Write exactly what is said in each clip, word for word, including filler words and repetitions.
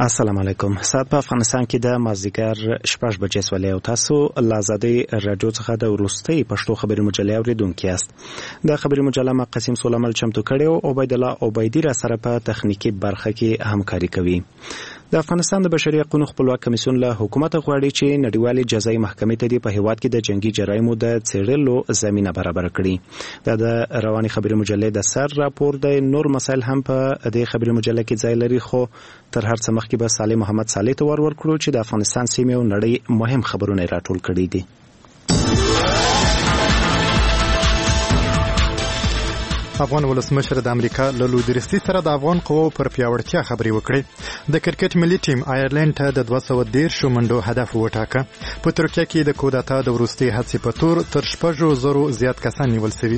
السلام علیکم. ساعت په افغانستان کې د مازدیګر شپږ بجې سولې او تاسو له آزادۍ راډیو څخه د وروستۍ پښتو خبري مجلې اوریدونکي یاست. د خبري مجله ما قسیم سولمل چمتو کړی او عبید الله عبیدی را سره په تخنیکی برخه کې همکاري کوي. د افغانستان د بشري حقوقو خپلواک کمیسیون له حکومت غواړي چې نړیوالې جزایي محکمې ته د په هیواد کې د جنگي جرایمو د څېړلو زمينه برابر کړي. دا د رواني خبري مجلې د سر راپور د نور مسایل هم په دې خبري مجلې کې ځای لري، خو تر هر څه مخکې به صالح محمد صالح ته ور ورکړو چې د افغانستان سیمې او نړۍ مهم خبرونه راټول کړي دي. افغان ولسمشر د امریکا له لویدرستي سره د افغان قواو پر پیاوړتیا خبرې وکړې. د کرکټ ملي ټیم آیرلند ته د دوه سوه دېرش منډو هدف وټاکه. په ترکیه کې د کودتا د وروستۍ هڅې په تور تر شپږو زرو زیات کسان نیول شوي.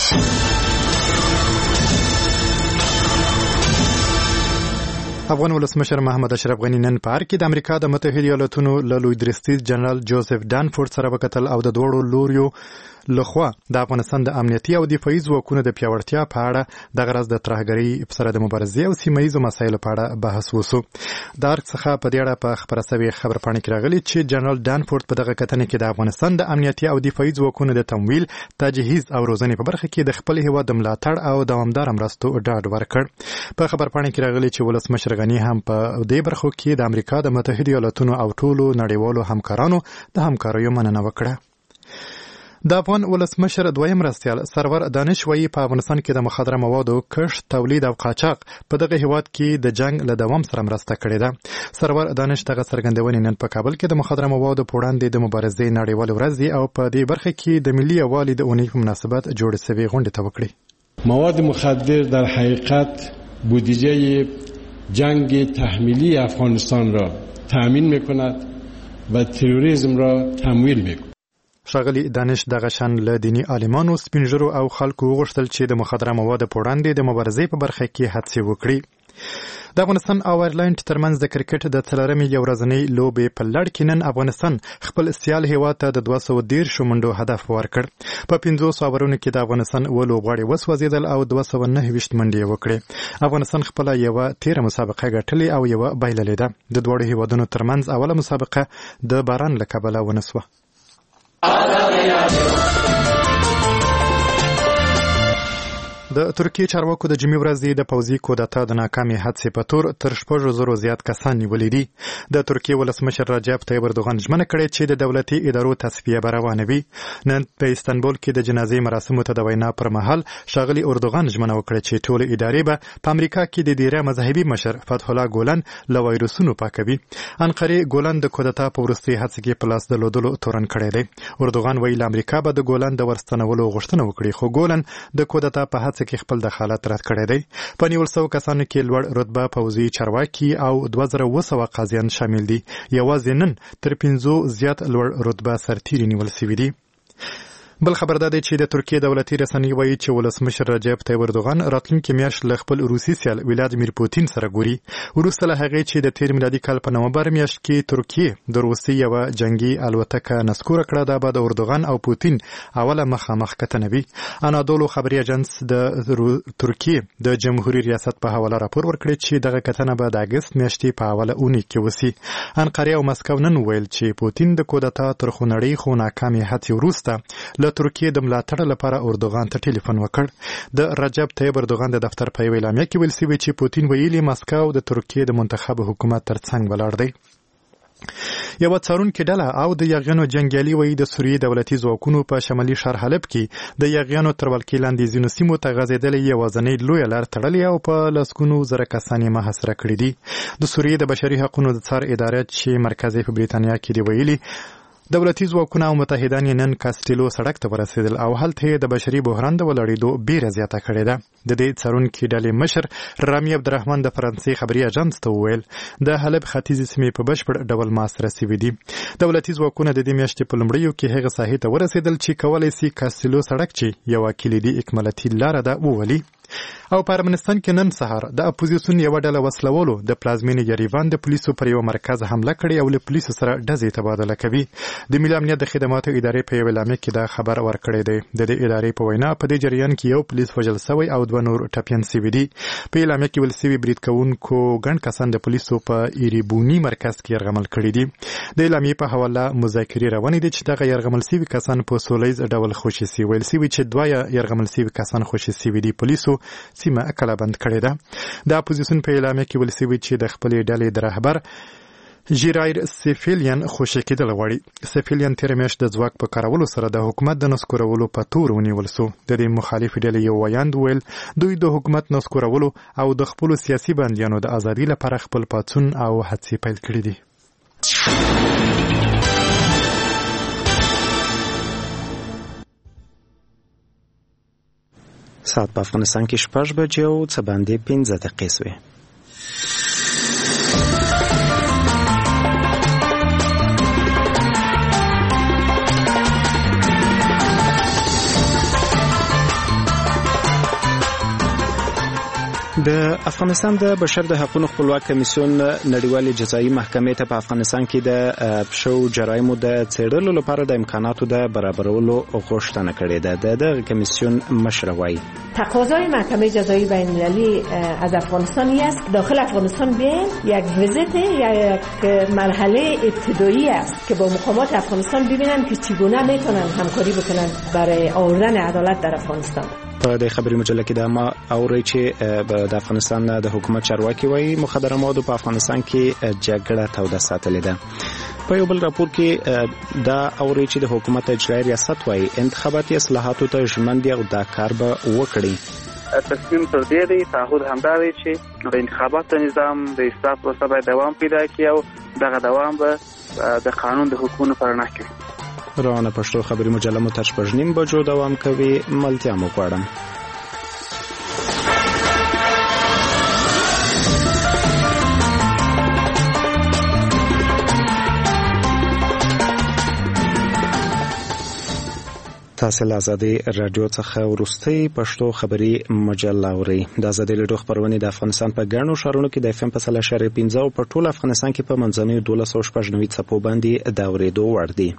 افغان ولسمشر محمد اشرف غنی نن په هر کې د امریکا د متحده ایالاتونو له لویدرستي جنرال جوزف ډانفورد سره وکتل او د دوړو لوریو لخوا د افغانستان د امنیتي او دفاعي ځواکونو د پیاوړتیا په اړه د غرض د ترهګرۍ سره د مبارزې او سیمه ییزو مسایلو په اړه بحث وشو. د ارګ څخه په دې اړه په خبره شوې خبرپاڼه کې راغلي چې جنرال ډانفورد په دغه کتنې کې د افغانستان د امنیتي او دفاعي ځواکونو د تمویل، تجهیز او روزنې په برخه کې د خپل هیواد د ملاتړ او دوامدار مرستو ډاډ ورکړ. په خبرپاڼه کې راغلي چې ولسمشر غنی هم په دې برخو کې د امریکا د متحده ایالاتونو او ټولو نړیوالو همکارانو د همکاریو مننه وکړه. د افغان ولسمشر دویم مرستیال سرور دانش وایي په افغانستان کې د مخدره موادو کښت، تولید او قاچاق په دغه هیواد کې د جنگ له دوام سره مرسته کړې ده. سرور دانش دغه څرګندونې نن په کابل کې د مخدره موادو په وړاندې د مبارزې نړیوالې ورځې او په دې برخه کې د ملي یووالي د اونۍ په مناسبت جوړې شوې غونډې ته وکړې. مواد مخدر در حقیقت بودجه جنگ تحمیلی افغانستان را تأمین میکند و تروریسم را تمویل میکند. ښاغلي دانش دغه شان له دیني عالمانو، سپینږیرو او خلکو وغوښتل چې د مخدره موادو په وړاندې د مبارزې په برخه کې هڅې وکړي. د افغانستان او آیرلند ترمنځ د کرکټ د څلورمې یو ورځنۍ لوبې په لړ کې نن افغانستان خپل سیال هیواد ته د دوه سوه دېرش منډو هدف ورکړ. په پنځوس اوورونو کې د افغانستان اووه لوبغاړي وسوځېدل او دوه سوه نهه ویشت منډې یې وکړې. افغانستان خپله یوه تېره مسابقه ګټلې او یوه بایللې ده. د دواړو هیوادونو ترمنځ اوله مسابقه د باران له کبله ونه سوه. د ترکیه چارواکو د جمعې ورځې د پوځي کودتا د ناکامې هڅې په تور تر شپږو زرو زیات کسان نیولي دي. د ترکیه ولسمشر رجب طیب اردوغان ژمنه کړې چې د دولتي ادارو تصفیه به روانه وي. نن په استانبول کې د جنازې مراسمو ته د وینا پر مهال ښاغلي اردوغان ژمنه وکړه چې ټولې ادارې به په امریکا کې د دیره مذهبي مشر فتح الله ګولن له وایروسونو پاکوي. انقرې ګولن د کودتا په وروستۍ هڅه کې په لاس درلودلو تورن کړی دی. اردوغان وایي له امریکا به د ګولن د ورستنولو غوښتنه وکړي، خو ګولن د کودتا په هڅه کې خپل دخالت رد کړی دی. په نیول سوو کسانو کې لوړ رتبه پوځي چارواکي او دوه زره اوه سوه قاضیان شامل دي. یوازې نن تر پنځو زیات لوړ رتبه سرتیري نیول شوي دي. بل خبر دا دی چې د ترکیه دولتي رسنۍ وایي چې ولسمشر رجب طیب اردوغان راتلونکي میاشت له خپل روسي سیال ولادیمیر پوتین سره ګوري، وروسته له هغې چې د تېر میلادي کال په نومبر میاشت کې ترکیه د روسي یوه جنګي الوتکه نسکوره کړه. دا به د اردوغان او پوتین اوله مخامخ کتنه وي. انادولو خبري اژانس د ترکیه د جمهوریت ریاست په حواله راپور ورکړی چې دغه کتنه به د اګست میاشتې په اوله اونۍ کې وسي. انقرې او مسکو نن ویل چې پوتین د کودتا تر خونړۍ خو ناکامې هڅې وروسته د ترکیه د ملاتړ لپاره اردوغان ته ټلیفون وکړ. د رجب طیب اردوغان د دفتر په یوه اعلامیه کې ویل شوي چې پوتین ویلي مسکو د ترکیه د منتخب حکومت ترڅنګ ولاړ دی. یوه څارونکې ډله او د یاغیانو جنګیالي وایي د سوریې دولتي ځواکونو په شمالي ښار حلب کې د یاغیانو تر ولکې لاندې ځینو سیمو ته غځېدلې یوازینۍ لویه لار تړلې او په لسګونو زره کسان یې محاصره کړي دي. د سوریې د بشري حقونو د څار اداره چې مرکز یې په بریتانیا کې دی ویلي دولتي ځواکونه او متحدان یې نن کاسټیلو سړک ته ورسېدل او هلته یې د بشري بحران د ولاړېدو بیره زیاته کړې ده. د دې څارونکي ډلې مشر رامي عبدالرحمن د فرانسې خبري اژانس ته وویل د حلب ختیځې سیمې په بشپړ ډول محاصره شوي دي. دولتي ځواکونه د دې میاشتې په لومړیو کې هغه ساحې ته ورسېدل چې کولی سي کاسټیلو سړک چې یوه کلیدي اکمالاتي لاره ده وولي. او په ارمنستان کې نن سهار د اپوزیسیون یو ډله وسلوالو د پلازمینې یریوان د پولیسو پر یو مرکز حمله کړې او له پولیسو سره ډزې تبادله کوي. د ملي امنیت د خدماتو ادارې په یو اعلامیه کې دا خبر ورکړی دی. د دې ادارې په وینا په دې جریان کې یو پولیس وژل شوی او دوه نور ټپیان شوي دي. په اعلامیه کې ویل شوي برید کوونکو ګڼ کسان د پولیسو په ایریبوني مرکز کې یرغمل کړي دي. د اعلامیې په حواله مذاکرې روانې دي چې دغه یرغمل شوي کسان په سولیز ډول خوشي شي. ویل شوي چې دوه یرغمل شوي کسان خوشي شوي دي. پولیسو سیمه کلابند کړې ده. د اپوزیسیون په اعلامیه کې ویل شوي چې د خپلې ډلې د رهبر ژیرایر سیفیلیان خوشي کېدل غواړي. سیفیلیان تېره میاشت د ځواک په کارولو سره د حکومت د نسکورولو په تور ونیول سو. د دې مخالفې ډلې یو ویاند ویل دوی د حکومت نسکورولو او د خپلو سیاسي بندیانو د ازادۍ لپاره خپل پاڅون او هڅې پیل کړي دي. ساعت په افغانستان کې شپږ بجې او څه باندې پنځه دقیقې شوې. د افغانستان د بشر د حقوقو خپلواک کمیسیون نړیوالې جزایي محکمې ته په افغانستان کې د پښو جرایمو د څېړلو لپاره د امکاناتو د برابرولو غوښتنه کړې ده. د دغه کمیسیون مشر وایي تقاضای محکمه جزایی بین المللی از افغانستان است داخل افغانستان بیایم یک ویزیت یک مرحله ابتدایی است که با مقامات افغانستان ببینن که چگونه میتونن همکاری بکنن برای آوردن عدالت در افغانستان. په دې خبري مجله کې د ما اوري چې د افغانستان د حکومت چارواکي وایي مخدره موادو په افغانستان کې جګړه توده ساتلې ده. په یو بل راپور کې دا اوري چې د حکومت اجرایي ریاست وایي انتخاباتي اصلاحاتو ته ژمن دي او دا کار به وکړي. تصمیم پر دې دی تعهد همدا دی چې د انتخاباتو نظام د اصلاح پروسه باید دوام پیدا کړي او دغه دوام به د قانون د حقوقو پر نه کوي. روانه پښتو خبري مجله مو تر شپږ نیم بجو دوام کوي. ملتیا مو غواړم. تاسو له ازادي رادیو څخه ورستي پښتو خبري مجله اورئ. د ازادي رادیو خبرونه د افغانستان په ګڼو ښارونو کې د اف ام په سل اشاریه پنځه او په ټول افغانستان کې په منځنوي دولس او شپږ نوي څپو باندې د اورېدو وړ دي.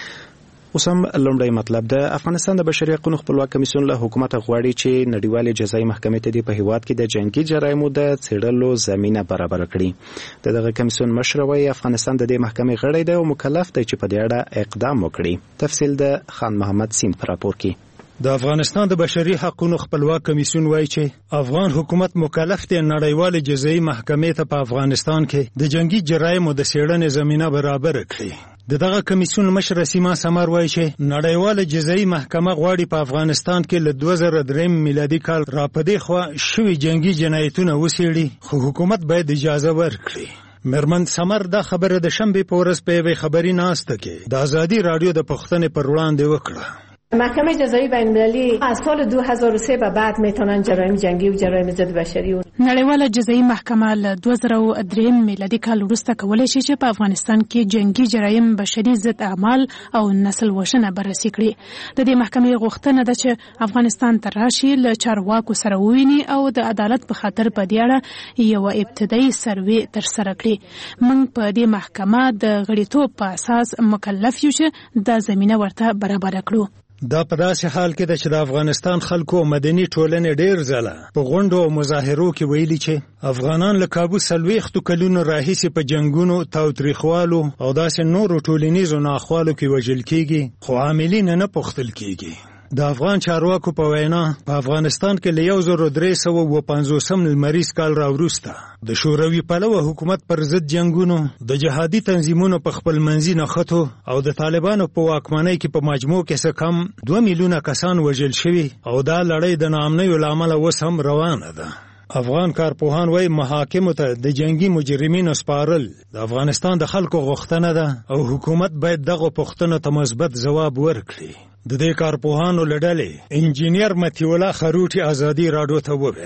اوس هم لومړی مطلب د افغانستان د بشري حقوقو خپلواک کمیسیون له حکومت غواړي چې نړیوالې جزایي محکمې ته په هیواد کې د جنگي جرایمو د څېړلو زمينه برابر کړي. دغه کمیسیون مشر وایي افغانستان د دې محکمې غړی دی او مکلف دی چې په دې اړه اقدام وکړي. تفصیل د خان محمد سیم پر راپور کې. د افغانستان د بشري حقوقو خپلواک کمیسیون وایي چې افغان حکومت مکلف دی نړیوالې جزایي محکمې ته په افغانستان کې د جنگي جرایمو د څېړنې زمينه برابر کړي. د دغه کمیسیون مشر سیما سمر وایي چې نړیواله جزایي محکمه غواړي په افغانستان کې له دوه زره درې میلادي کال را پدې خوا شوي جنگي جنایتونه وڅېړي خو حکومت باید اجازه ورکړي. مرمن سمر دا خبره د شنبې په ورځ په یوې خبري ناسته کې د ازادي رادیو د پښتنې پر وړاندې وکړه. محکمه جزایی بین المللی از سال دو هزار و سه به بعد میتونن جرایم جنگی و جرایم ضد بشری و نړیواله جزایی محکمه له دوه زره و درې میلادي کال وروسته کولای شي چې په افغانستان کې جنگي جرایم بشري ضد اعمال او نسل وژنه بررسي کړي. د دې محکمې غوښتنه ده چې افغانستان ته راشي له چارواکو سره وویني او د عدالت په خاطر په دې اړه یو ابتدایي سروې ترسره کړي. موږ په دې محکمه د غړیتوب په اساس مکلف یو چې دا زمينه ورته برابر کړو. دا په داسې حال کې ده چې د افغانستان خلکو مدني ټولنې ډېر ځله په غونډو او مظاهرو کې ویلي چې افغانان له کابو څلوېښتو کلونو راهیسې په جنګونو تاوتریخوالو او داسې نورو ټولنیزو ناخوالو کې وژل کېږي خو عاملین نه پوښتل کېږي. د افغان چارواکو په وینا په افغانستان کې له یو زر درې سوه اووه پنځوسم لمریز کال راوروسته د شوروي پلوه حکومت پر ضد جنګونو د جهادي تنظیمونو په خپل منځي نښتو او د طالبانو په واکمنۍ کې په مجموع کې څه کم دوه میلیونه کسان وژل شوي او دا لړۍ د ناامنیو له امله اوس هم روانه ده. افغان کارپوهان وایي محاکمو ته د جنگي مجرمینو سپارل د افغانستان د خلکو غوښتنه ده او حکومت باید دغه پوښتنو ته مثبت ځواب ورکړي. د دې کارپوهانو له ډلې انجینیر متي الله خروټي ازادي راډیو ته وویل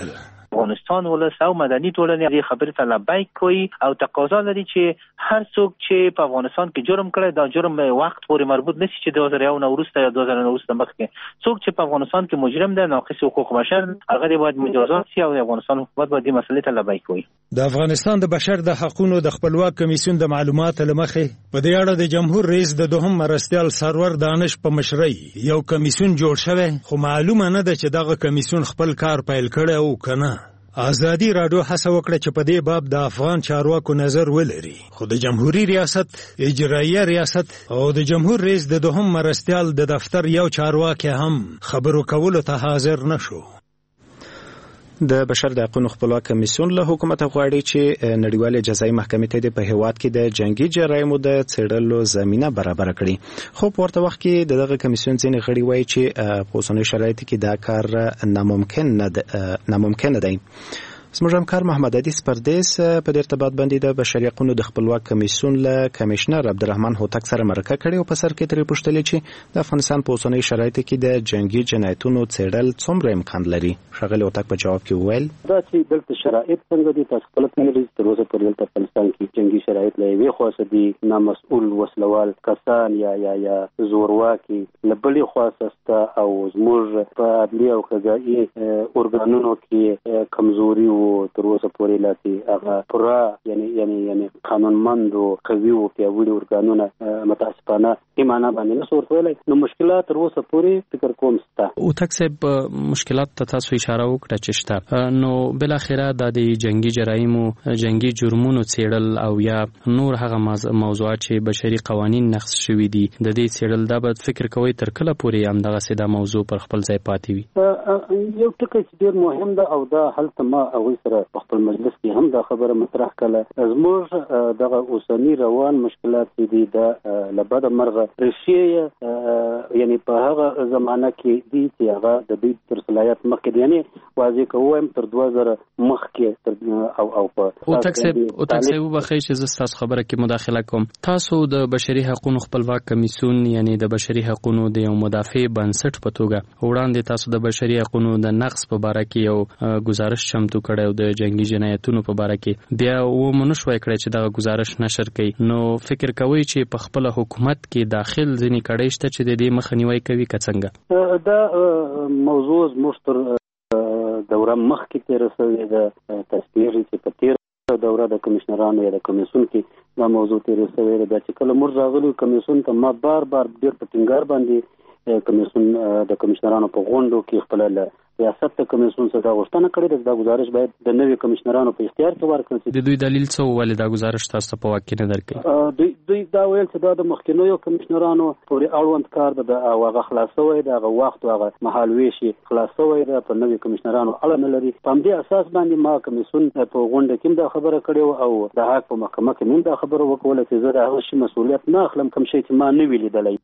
افغانستان ولس او مدني ټولنې دې خبرې ته لبیک کوي او تقاضا لري چې هر څوک چې په افغانستان کې جرم کړی دا جرم وخت پورې مربوط نشي چې دوه زره یو نه وروسته یا دوه زره نه وروسته مخکې څوک چې په افغانستان کې مجرم دی ناقص حقوق بشر هغه دې باید مجازات شي او افغانستان حکومت باید دې مسلې ته لبیک کوي. د افغانستان د بشر د حقوقو د خپلواک کمیسیون د معلوماتو لمخې په دې اړه د جمهور رئیس د دوهم مرستیال سرور دانش په مشرۍ یو کمیسیون جوړ شوی خو معلومه نه ده چې دغه کمیسیون خپل کار پیل کړی او کنه. ازادي راډیو هڅه وکړه چې په دې باب د افغان چارواکو نظر ولري خو د جمهوریت ریاست اجراییه ریاست او د جمهور رئیس د دوهم مرستیال د دفتر یو چارواکي هم خبرو کولو ته حاضر نشو. د بشر د حقوقو خپلواک کمیسیون له حکومت غواړي چې نړیوال جزایي محکمې ته په هیواد کې د جنگي جرایمو د څېړلو زمينه برابر کړي خو په ورته وخت کې دغه کمیسیون ځینې غړي وایي چې په اوسنیو شرایطو کې دا کار ناممکن نه ناممکن دی. زموږ همکار محمد عدیس پردیس په دې ارتباط باندې د بشري حقوقو د خپلواک کمیسیون له کمشنر عبدالرحمن هوتک سره مرکه کړې او په سر کې ترې پوښتلې چې د افغانستان په اوسنیو شرایطو کې د جنگي جنایتونو څېړل څومره امکان لري. ښاغلی هوتک په جواب کې وویل دا چې دلته شرایط څنګه دي تاسو خپل څنګه تر اوسه پورې په افغانستان کې جنگي شرایط له یوې خوا دي نامسؤل وسلوال کسان یا یا یا زورواکي له بلې خوا سسته او زموږ په عدلي او قضایي ارګانونو کې کمزوري تر اوسه پورې لاتي هغه پورا یعنی یعنی یعنی قانونمند او قوي او پیاوړي ارګانونه متاسفانه ایمانه باندې نه صورت ویلای نو مشکلات تر اوسه پورې فکر کوم ستا او تکسب مشکلات ته تاسو اشاره وکړه چې شته نو بل اخره د جنگي جرایمو جنگي جرمونو څېړل او یا نور هغه موضوعات چې بشري قوانين نقض شوي دي د دې څېړل دا به فکر کوي تر کله پورې هم دغه سیده موضوع پر خپل ځای پاتې وي. یو ټکی چې ډېر مهم ده او دا هلته ما هغوی سره په خپل مجلس کې هم دا خبره مطرح کړه زموږ دغه اوسنی روان مشکلات دي د لبد مرغه ریشي یعنی په هغه زمانہ کې دي چې هغه د دې تر صلاحیت مخکې دي یعنی واضح کوم تر دوه زره مخکې او او په او تکسب او تکسب وبخښئ چې تاسو خبره کې مداخله کوم. تاسو د بشري حقوقو خپلواک کمیسیون یعنی د بشري حقوقو د یو مدافع بنسټ په توګه وړاندې تاسو د بشري حقوقو د نقض په اړه کې یو گزارش چمتو کړی او د جنگي جنایتونو په اړه کې بیا و منشوي کړی چې دا گزارش نشر کړي نو فکر کوي چې په خپل حکومت کې داخل ځینې کړي شته چې د دې مخنیوي کوي کڅنګه دا موضوع مستر دوره مخ کې تیر شوی د تصویر چې په تیر دوره د کمشنرانو یا د کمیسیون کې دا موضوع تیر شوی د چې کله موږ راغلو کمیسیون ته ما بار بار ډیر په ټینګار باندې کمیسیون د کمشنرانو په غونډو کې خپل ریاست ته کمیسیون څخه دا غوښتنه کړې ده دا گزارش باید د نوي کمشنرانو په اختیار کې ورکړل شي. د دوی دلیل څه ولې دا گزارش تاسو په واقع نه درکې دوی دوی دا ویل چې دا د مخکینیو کمشنرانو پورې اړوند کار ده او هغه خلاصوي دا هغه وخت او هغه مهال ویشي خلاصوي دا په نوي کمشنرانو اړه نه لري. په دې اساس باندې ما کمیسیون په غونډه کې دا خبره کړې او د حق په محکمه کې مونږ دا خبره وکړه چې زه د هغه شی مسؤلیت نه اخلم کوم شی چې ما نه ویلي دلای.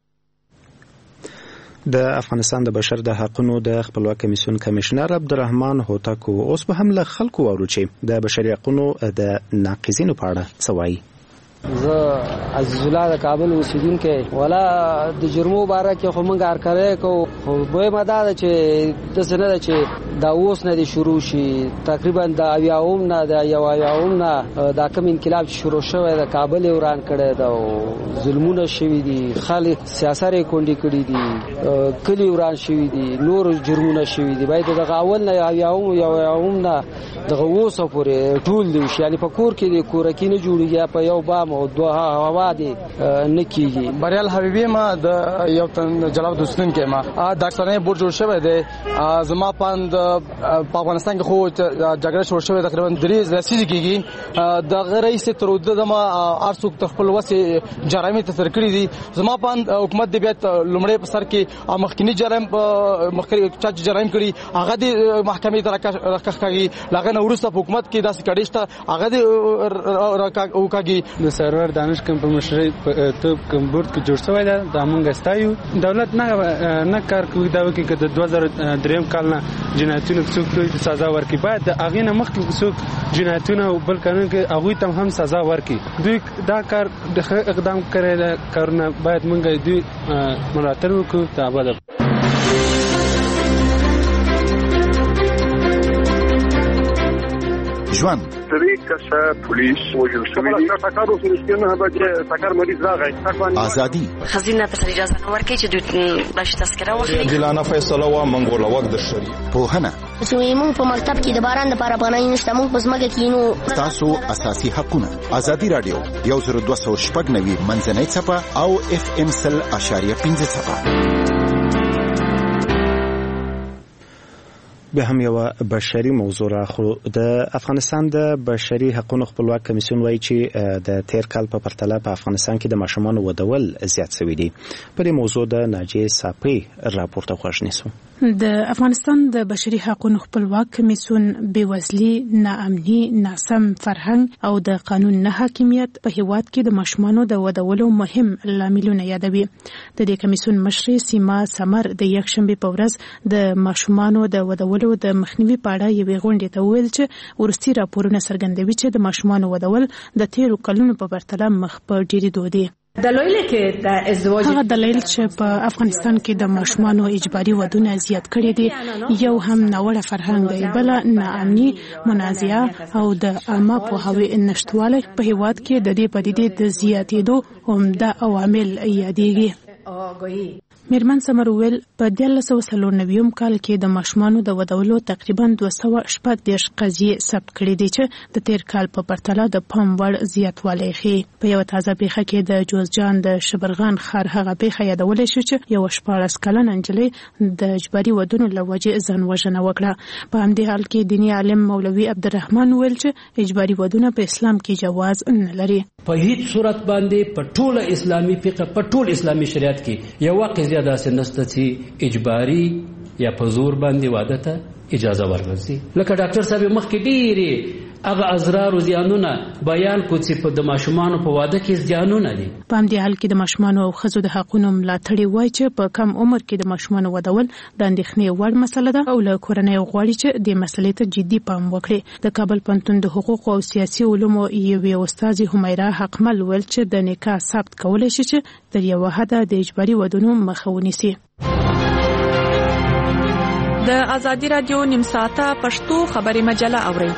د افغانستان د بشر د حقوقو د خپلواک کمیسیون کمشنر عبدالرحمن هوتک اوس به هم له خلکو واورو چې د بشري حقوقو د ناقضینو په اړه څه وایي. زه عزیز الله د کابل اوسیدونکی ولا د جرمو باره کې خو موږ کار کوي کو خو به مدا چې د سره چې دا اوس نه دي شروع شي تقریبا د اویاوم نه د یو اویاوم نه دا کوم انقلاب شروع شوی د کابل وران کړي دا ظلمونه شوي دي خلک سیاست کونډي کړي دي کلی وران شوي دي نور جرمونه شوي دي باید د غاول نه اویاوم یو اویاوم نه د غوسه پورې ټول دي یعنی په کور کې د کورکی نه جوړیږي په یو با او دوه هوا دي نکیږي. بریال حبیبی ما د یو تن جلال دوستن کې ما ډاکټر نه بورډ جوړ شوی دی زما پاند په افغانستان کې خو جګړه شروع شوې تقریبا درې رسیدي کېږي د غریس تر د ما ارڅوک تخپل وسه جرایم ته تر کړی دي زما پاند حکومت دی بیا لومړی په سر کې مخکنی جرایم مخکنی چا جرایم کړی هغه د محکمې ته راکښږي لغه نو ورسته حکومت کې داسې کړي شته هغه د راکښږي سرور دانش کم په مشرۍ ته کوم بورډ کې جوړ شوی دی دا مونږ ستایو دولت نه نه کار کوي دا وکړي چې د دوه زره دریم کال نه جنایتونو څوک ته سزا ورکړي باید د هغې نه مخکې څوک جنایتونه او بل قانون کې هغوی ته هم سزا ورکړي دوی دا کار د ښه اقدام کړی دی کارونه باید مونږ دوی ملاتړ وکړو ته ابده. ژوند درې کسه پولیس وژل شوي دي ټکر اوسه نه بچي ټکر مریض راغی ازادي خزینه ته اجازه نه ورکړي چې دوی باش تذکره واخلي دلانه فیصله وا منګول وخت د شری په هنه چې موږ په مکتب کې د باران لپاره پناه نشته موږ په ځمکه کې نو تاسو اساسي حقونه ازادي رادیو یو زر دوه سوه شپږ نوي منځنۍ صفه او اف ام سل اشاریه پنځه صفه. به هم یو بشري موضوع را خو د افغانستان د بشري حقوقو خپلواک کمیسیون وایي چې د تیر کال په پرتله په افغانستان کې د ماشومانو ودول زیات شوي دي. په دې موضوع د ناجیې صافي راپورته خوښ نیسو. د افغانستان د بشري حقوقو خپلواک کمیسیون بېوزلي، ناامني، ناسم فرهنګ او د قانون نه حاکمیت په هیواد کې د ماشومانو د ودولو مهم لاملونه یادوي. د دې کمیسیون مشر سیما سمر د یکشنبه په ورځ د ماشومانو د ودولو د مخنیوي په اړه یوې غونډې ته وویل چې ورستي راپورونه څرګندوي چې د ماشومانو ودول د تیرو کلونو په پرتله مخ په ډیریدو دي. دلایل کې د ازدواج هغه دلایل چې په افغانستان کې د ماشومانو اجباري ودونه زیات کړي دي یو هم ناوړه فرهنګ دی، بل ناامني، منازعه او د عامه پوهاوي نشټوالی په هیواد کې د دې پدیدې د زیاتېدو عمده عوامل یادېږي. میرمن سمر ویل په دیارلس سوه څلور نوي کال کې د ماشومانو د ودولو تقریبا دوه سوه شپږ دېرش قضیې ثبت کړي دي چې د تیر کال په پرتله د پام وړ زیاتوالی ښیي. په یوه تازه پیښه کې د جوزجان د شبرغان ښار هغه پیښه یادولی شو چې یوه شپاړس کلنه نجلۍ د اجباري ودونو له وجې ځان وژنه وکړه. په همدې حال کې دیني عالم مولوي عبدالرحمن ویل چې اجباري ودونه په اسلام کې جواز نه لري. په هیڅ صورت باندې په ټوله اسلامي فقه په ټول اسلامي شریعت کې یو قضیه داسې نشته چې اجباري یا په زور باندې واده ته اجازه ورکړي. لکه ډاکټر صاحب مخکې ډېرې هغه ازرار او زیانونه بیان کو چې په د ماشومانو په واده کې زیانونه دي. په همدې حال کې د ماشومانو او ښځو د حقونو ملاتړي وایي چې په کم عمر کې د ماشومانو ودول د اندېښنې وړ مسله ده او له کورنۍ غواړي چې دې مسلې ته جدي پام وکړي. د کابل پوهنتون د حقوقو او سیاسي علومو یوې استادې همیرا حقمل ویل چې د نکاح ثبت کولی شي چې تر یوه حده د اجباري ودونو مخه ونیسي. د ازادي رادیو نیم ساعته پښتو خبري مجله اورئ.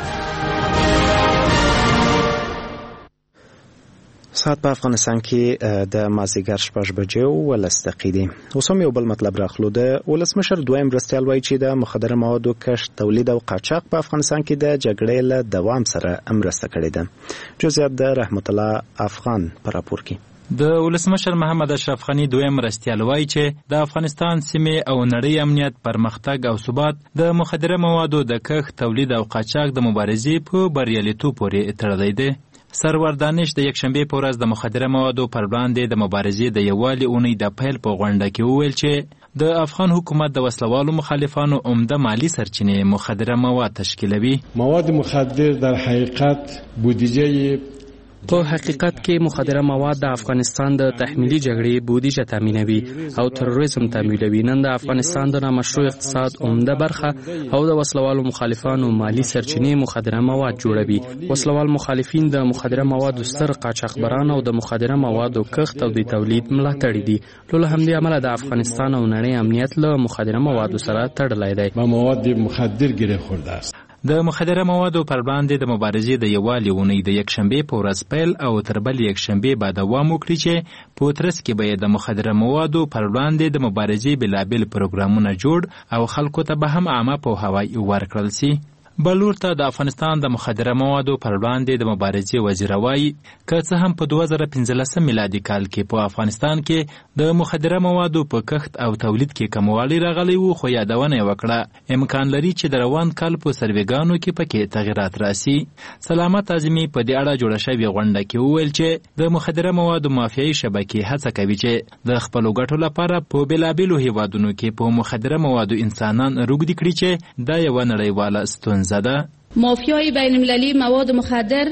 ساعت په افغانستان کې د مازدیګر شپږ بجې او ولس دقیقې دي. اوس هم یو بل مطلب راخلو. د ولسمشر دویم مرستیال وایي چې د مخدره موادو کښت، تولید او قاچاق په افغانستان کې د جګړې له دوام سره مرسته کړې ده. جزئیات د رحمت الله افغان پر راپور کې. د ولسمشر محمد اشرف غنی دویم مرستیال وایي چې د افغانستان سیمې او نړۍ امنیت، پرمختګ او ثبات د مخدره موادو د کښت، تولید او قاچاق د مبارزې په بریالیتوب پورې تړلی دی. سرور دانش د یکشنبه په ورځ د مخدره موادو پر وړاندې د مبارزې د یووالي اونۍ د پیل په غونډه کې وویل چې د افغان حکومت د وسلوالو مخالفانو عمده مالی سرچینې مخدره مواد تشکیلوي. مواد مخدر در حقیقت بودجه په حقیقت کې مخدره مواد د افغانستان د تحمیلي جګړې بودیجه تامینوي او تروریزم تمویلوي. نن د افغانستان د نامشروع اقتصاد عمده برخه او د وسلوالو مخالفانو مالی سرچینې مخدره مواد جوړوي. وسلوال مخالفین د مخدره موادو ستر قاچاقبران او د مخدره موادو کښت او د تولید ملاتړي دي. له همدې امله د افغانستان او نړۍ امنیت له مخدره موادو سره تړلی دی. مواد مخدر گره خورده است. د مخدره موادو پر وړاندې د مبارزې د یووالي اونۍ د یکشنبې په ورځ پیل او تر بل یکشنبې به دوام وکړي چې په ترڅ کې به د مخدره موادو پر وړاندې د مبارزې بېلابېل پروګرامونه جوړ او خلکو ته به هم عامه پوهاوی ورکړل سي. بلور ته د افغانستان د مخدره موادو پر وړاندې د مبارزې وزیر وایي که څه هم په دوه زره پنځلسم میلادي کال کې په افغانستان کې د مخدره موادو په کښت او تولید کې کموالی راغلی و، خو یادونه یې وکړه امکان لري چې د روان کال په سروېګانو کې پکې تغیرات راسي. سلامت اعظمي په دې اړه جوړه شوې غونډه کې وویل چې د مخدره موادو مافیایي شبکې هڅه کوي چې د خپلو ګټو لپاره په بېلابېلو هیوادونو کې په مخدره موادو انسانان روږدي کړي چې دا یوه نړیواله ستونزه ده. مافیای بین المللی مواد مخدر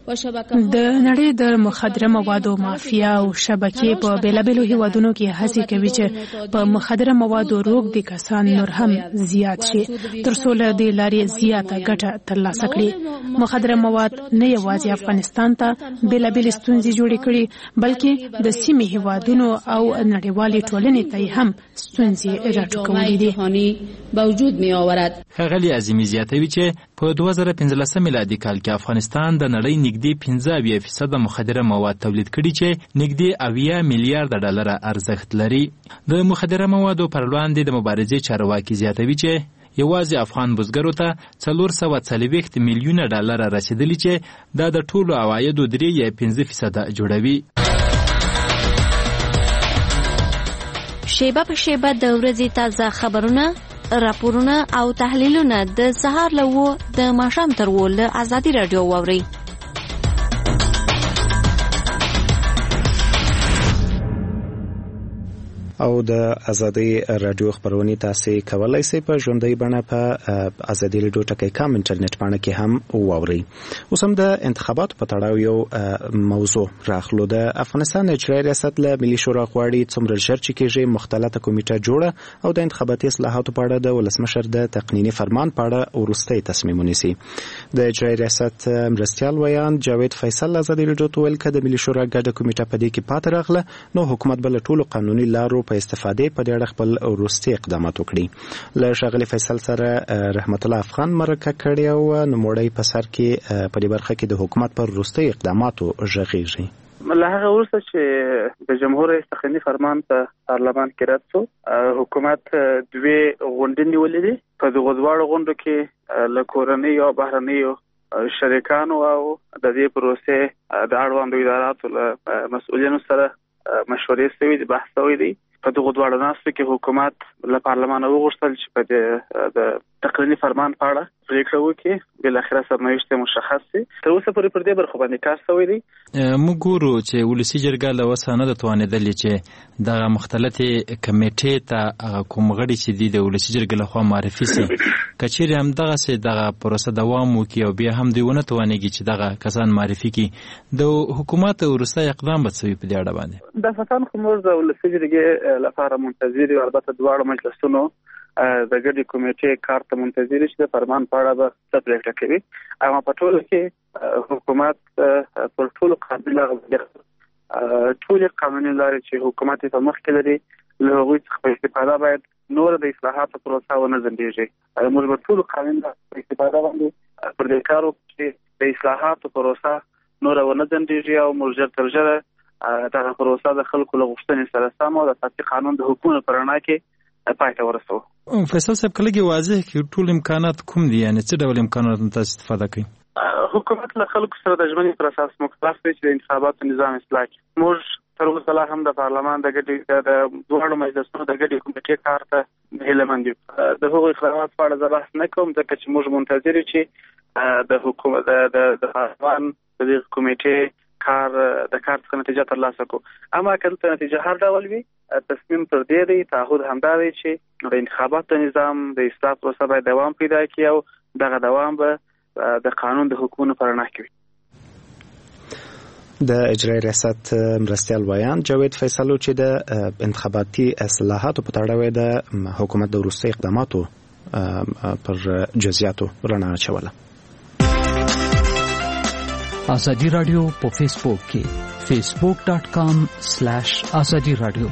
د نړۍ د مخدره موادو مافیا او شبکې په بیلابېلو هیوادونو کې هڅې کوي چې په مخدره موادو روږدي کسان نور هم زیات شي تر څو له دې لارې زیاته ګټه ترلاسه کړي. مخدره مواد نه یوازې افغانستان ته بیلابېلې ستونزې جوړې کړي بلکې د سیمې هیوادونو او نړیوالې ټولنې ته هم ستونزې راټوکولې دي. به وجود می آورد. ښاغلي عظیمي زیاتوي چې په دوه زره پنځلسم میلادي کال کې افغانستان د نړۍ نږدې پنځه اویا فیصده مخدره مواد تولید کړي چې نږدې اویا میلیارډ ډالره ارزښت لري. د مخدره موادو پر وړاندې د مبارزې چارواکي زیاتوي چې یوازې افغان بزګرو ته څلور سوه څلوېښت میلیونه ډالره رسیدلي چې دا د ټولو عوایدو درې یا پنځه فیصده جوړوي. شیبه په شیبه د ورځې تازه خبرونه، راپورونه او تحلیلونه د سهار له اوو د ماښام تر اوو له ازادي راډیو واورئ. او د ازادي رادیو خبرونه تاسو کولای شئ په ژوندۍ بڼه په ازادي رادیو ټکی کام انټرنیټ باندې کې هم واورئ. اوس هم د انتخاباتو په تړاو یو موضوع راخلو. د افغانستان اجرایي ریاست له ملي شورا غواړي څومره ژر چې کېږي مختلطه کمیټه جوړه او د انتخاباتي اصلاحاتو په اړه د ولسمشر د تقنیني فرمان په اړه وروستي تصمیم ونیسي. د اجرایي ریاست مرستیال ویان جاوید فیصل ازادي رادیو ته ویل کړه د ملي شورا ګډه کمیټه په دې کې پاتې راغله نو حکومت بل ټولو قانوني لارو په استفادې په دې اړه خپل وروستي اقدامات وکړي. له ښاغلي فیصل سره رحمت الله افغان مرکه کړې او نوموړی په سر کې په دې برخه کې د حکومت پر وروستي اقداماتو غږیږي. له هغه وروسته چې د جمهور رئیس تقنیني فرمان په پارلمان کې رد شو، حکومت دوی غونډې نیولې دي. په دغه دواړو غونډو کې له کورنۍ او بهرنیو شریکانو او د دې پروسې د اړوندو اداراتو له مسؤلینو سره مشورې شوې دي، بحث شوی دی. په دغه دواړو ناستو کې حکومت له پارلمان وغوښتل چې په د تقنیني فرمان په اړه پریکړه وکړي، بل اخره سرنوشت مشخص شي. تر اوسه پورې پر دې برخه باندې کار شوی دی. موږ ګورو چې ولسی جرګه له وسانه د توانیدلې چې د مختلفې کمیټې ته کوم غړي چې دي د ولسی جرګه له خوا معرفي شي، کچېرې هم دغه سي دغه پروسه دوام وکړي او بیا هم دیونه توانېږي چې دغه کسان معرفي کړي، د حکومت وروستی اقدام به څه وي په دې اړه باندې؟ د افغانستان خو موږ د ولسی جرګې لپاره منتظر یو، البته دواړو مجلسونو د ګډې کمیټې کار ته منتظر چې د فرمان په اړه به څه پریکړه کوي. اما په ټولو کې حکومت پر ټولو قابل ټولې قانوني لارې چې حکومت په مخ کې لري له هغوی څخه په استفاده باید نور د اصلاحاتو پروسه ونه ځنډېږي. موږ په ټولو قانوني په استفاده باندې پر دې کار وکړو چې د اصلاحاتو پروسه نور ونه ځنډېږي او موږ ژر تر ژره دغه پروسه د خلکو له غوښتنې سره سم او د اساسي قانون د حکومت په رڼا کې پای ته ورسوو. فیصل صاحب کله واضح کړي ټول امکانات کوم دي، یعنی څه ډول امکانات تاسو استفاده کوي؟ حکومت له خلکو سره د ژمنې پر اساس مکلف دی چې د انتخاباتو نظام اصلاح کړي. موږ تر اوسه لا هم د پارلمان د ګډې د دواړو مجلسونو د ګډې کمیټې کار ته هیلهمند یو. د هغو اقداماتو په اړه زه بحث نه کوم ځکه چې موږ منتظر یو چې د حکومت د پارلمان د دې کمیټې کار د کار څخه نتیجه ترلاسه کو. اما کله نتیجه هر ډول وي، تصمیم پر دې دی، تعهد همدا دی چې د انتخاباتو نظام د اصلاح پروسه باید دوام پیدا کړي او دغه دوام به د قانون د حکومت پر رڼا کې وي. د اجرایي ریاست مرستیال ویان جاوید فیصل چې د انتخاباتي اصلاحاتو په تړاو د حکومت د وروستي اقداماتو پر جزئیاتو رڼا اچوله. ازادي رادیو په فیسبوک کې facebook dot com slash azadi radio.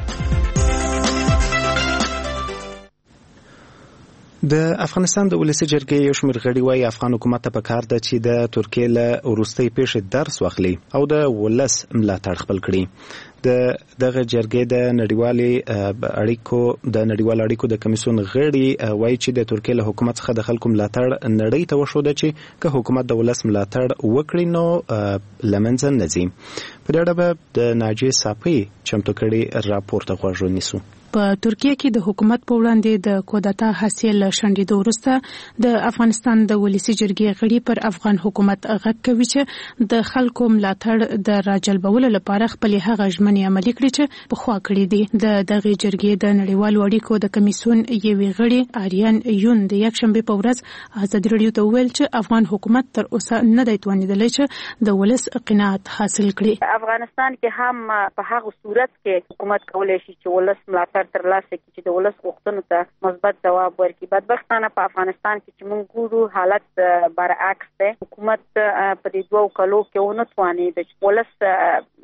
د افغانستان د ولسی جرګې یو شمېر غړي وايي افغان حکومت ته پکار ده چې د ترکیې له وروستۍ پیښې درس واخلي او د ولس ملاتړ خپل کړي. د دغه جرګې د نړیوالې اړیکو د نړیوال اړیکو د کمیسیون غړي وايي چې د ترکیې له حکومت څخه د خلکو ملاتړ نړۍ ته وښوده چې که حکومت د ولس ملاتړ وکړي نو لمنځه نه ځي. په دې اړه به د ناجیې صافي چمتو کړي راپور ته غوږ ونیسو. په ترکیه کې د حکومت په وړاندې د کودتا حاصل شندېدو وروسته د افغانستان د ولسی جرګې غړي پر افغان حکومت غږ کوي چې د خلکو ملاتړ د راجلبولو لپاره خپل هغه ژمنې عملي کړي چې پخوا کړي دي. د دغه جرګې د نړیوالو اړیکو د کمیسیون یوې غړي آریان یون د یکشنبه په ورځ ازادي رادیو ته ویل چې افغان حکومت تر اوسه نه دی توانیدلی چې د ولس قناعت حاصل کړي. افغانستان کې هم په هغه صورت کې حکومت کولای شي چې ولس ملاتړ ترلاسه کړي چې د ولس غوښتنو ته مثبت ځواب ورکړي. بدبختانه په افغانستان کې چې موږ ګورو حالت برعکس دی. حکومت په دې دوه کلو کې ونه توانید چې ولس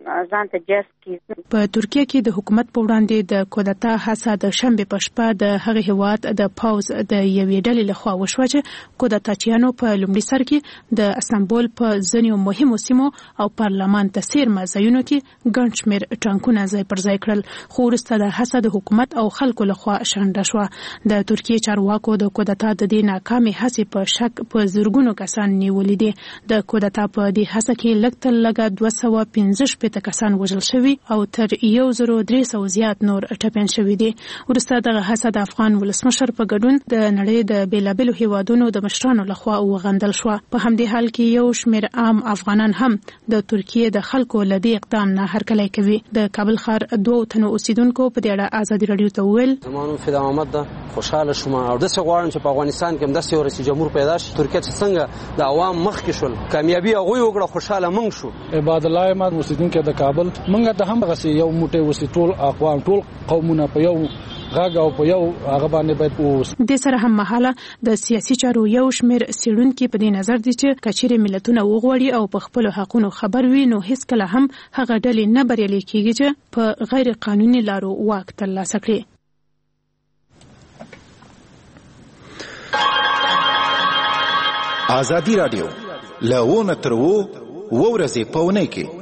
ځان ته جذب کړي. په ترکیه کې د حکومت په وړاندې د کودتا هڅه د شنبه په شپه د هغه هیواد د پاوز د یوې ډلې لخوا وشوه چې کودتاچیانو په لومړي سر کې د استانبول په ځینو مهمو سیمو او پارلمان ته څیرمه ځایونو کې ګڼ شمېر ټانکونه ځای پر ځای کړل، خو وروسته د هڅه د حکومت او خلکو لخوا شنډه شوه. د ترکیه چارواکو د کودتا د دې ناکامې هڅې په شک په زرګونو کسان نیولي دي. د کودتا په دې هڅه کې لږ تر لږه دوه سوه پنځه شپېته کسان وژل شوي او تر یو زرو درې سوه زیات نور ټپیان شوي دي. وروسته دغه هڅه د افغان ولسمشر په ګډون د نړۍ د بېلابېلو هیوادونو د مشرانو لخوا وغندل شوه. په همدې حال کې یو شمېر عام افغانان هم د ترکیه د خلکو له دې اقدام نه هرکلی کوي. د کابل ښار دوه تنو اوسیدونکو په دې اړه ازادي راډیو ته وویل: زما نوم فدا محمد ده، خوشاله شوم او داسې غواړم چې په افغانستان کې هم داسې یو رئیس جمهور پیدا شي. ترکیه چې څنګه د عوام مخکې شول، کامیابي هغوی وکړه، خوشاله موږ شو. عباد الله احمد اوسیدونکی د کابل. موږ د هم دغسې یو موټی اوسې، ټول اقوام ټول قومونه په یو غږ او په یو هغه باندې باید اوس. د سره هم مهاله د سیاسي چارو یو شمېر څېړونکي په دې نظر دي چې کچېرې ملتونه وغواړي او په خپلو حقونو خبر وي، نو هیڅکله هم هغه ډلې نه بریالۍ کېږي چې په غیر قانوني لارو واک ترلاسه کړي. ازادي راډیو له تر و ورځې په اونۍ کې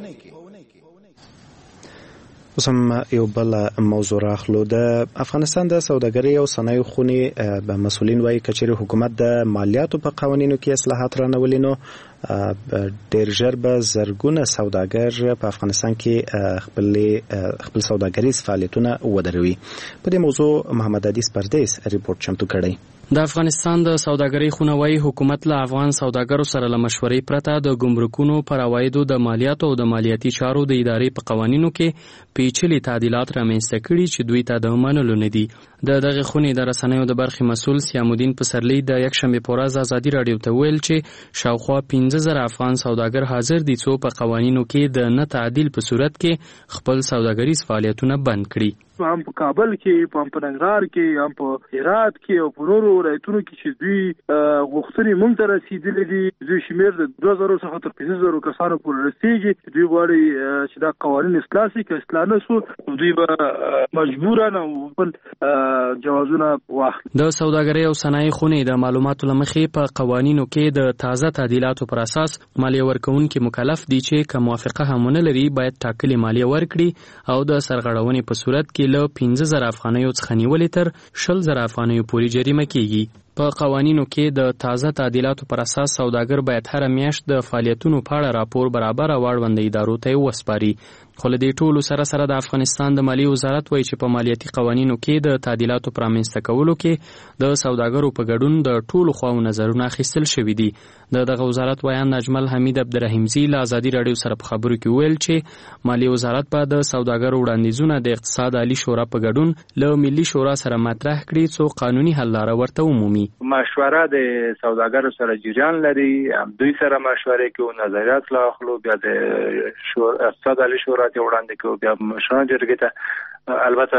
اوس هم یو بل موضوع راخلو. د افغانستان د سوداګرۍ او صنایعو خونې به مسؤلین وایي که چیرې حکومت د مالیاتو په قوانینو کې اصلاحات رانولي نو ډېر ژر به زرګونه سوداګر په افغانستان کې خپل خپل سوداګریز فعالیتونه ودروي. په دې موضوع محمد عدیس پردیس ریپورت چمتو کړی. د افغانستان د سوداګرۍ خونه وايي حکومت له افغان سوداګرو سره له مشورې پرته د ګمرکونو پر عوایدو د مالیاتو او د مالیاتي چارو د ادارې په قوانینو کې پیچلي تعدیلات رامنځته کړي چې دوی ته د منلو نه دي. د دغه خونې د رسنیو د برخې مسؤل سیام الدین پسرلی د یکشنبې په ورځ ازادي راډیو ته ویل چې شاوخوا پنځه زره افغان سوداګر حاضر دي څو په قوانینو کې د نه تعدیل په صورت کې خپل سوداګریز فعالیتونه بند کړي. هم په کابل کې، هم په ننګرهار کې، هم په هرات کې او په نورو ولایتونو کې چې دوی غوښتنې موږ ته رسېدلې دي، دوی شمېر د دوه زرو څخه تر پنځه زرو کسانو پورې رسېږي. دوی غواړي چې دا قوانین اصلاح شي، که اصلاح نه شو دوی به مجبورن او خپل جوازونه واخلي. د سوداګرۍ او صنایع خونې د معلوماتو له مخې په قوانینو کې د تازه تعدیلاتو پر اساس مالیه ورکوونکي مکلف دي چې که موافقه هم ونه لري باید ټاکلې مالیه ورکړي او د سرغړونې په صورت کې له پنځه زره افغانیو څخه نیولې تر شل زره افغانیو پورې جریمه کیږي. په قوانینو کې د تازه تعدیلاتو پر اساس سوداګر باید هر میاشت د فعالیتونو په اړه راپور برابر او اړوند ادارو ته وسپاري. خو له دې ټولو سره سره د افغانستان د مالیې وزارت وایي چې په مالیاتي قوانینو کې د تعدیلاتو پر رامنځته کولو کې د سوداګرو په ګډون د ټولو خواو نظرونه اخیستل شوي دي. د دغه وزارت ویان نجمل حمید عبدالرحیمزي له ازادي راډیو سره په خبرو کې ویل چې مالیې وزارت به د سوداګرو وړاندیزونه د اقتصاد عالی شورا په ګډون له ملي شورا سره مطرح کړي څو قانوني حل لاره ورته ومومي. مشوره د سوداګرو سره جریان لري، دوی سره مشورې کوي، نظریات لا اخلو، بیا د اقتصاد عالی شورا ته وړاندې کوي، بیا مشران جرګې ته البته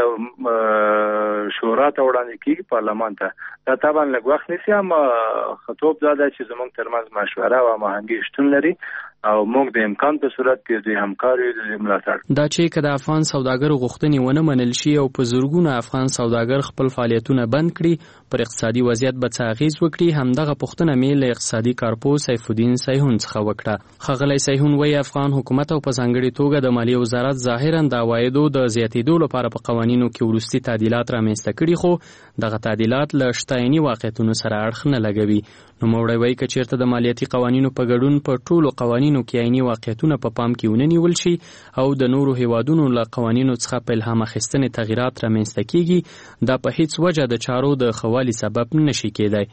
شورا ته وړاندې کیږي، پارلمان ته. دا طبعا لږ وخت نیسي، اما خطوب دا ده چې زموږ ترمنځ مشوره او هماهنګي شتون لري او موږ د امکان په صورت کې د همکارۍ د ملاتړ. دا چې که د افغان سوداګرو غوښتنې ونه منل شي او په زرګونه افغان سوداګر خپل فعالیتونه بند کړي پر اقتصادي وضعیت به څه اغیز وکړي، همدغه پوښتنه مې له اقتصادي کارپوه سیف الدین سیحون څخه وکړه. ښاغلی سیحون وایي افغان حکومت او په ځانګړې توګه د مالیې وزارت ظاهرا د عوایدو د زیاتېدو لپاره په قوانینو کې وروستي تعدیلات رامنځته کړي، خو دغه تعدیلات له شته عیني واقعیتونو سره اړخ نه لګوي. نوموړی وایي که چېرته د مالیاتي قوانینو په ګډون په ټولو قوانینو کې عیني واقعیتونه په پام کې ونه نیول شي او د نورو هیوادونو له قوانینو څخه په الهام اخیستنې تغییرات رامنځته کیږي، دا په هیڅ وجه د چارو د ښه والي سبب نشي کېدی.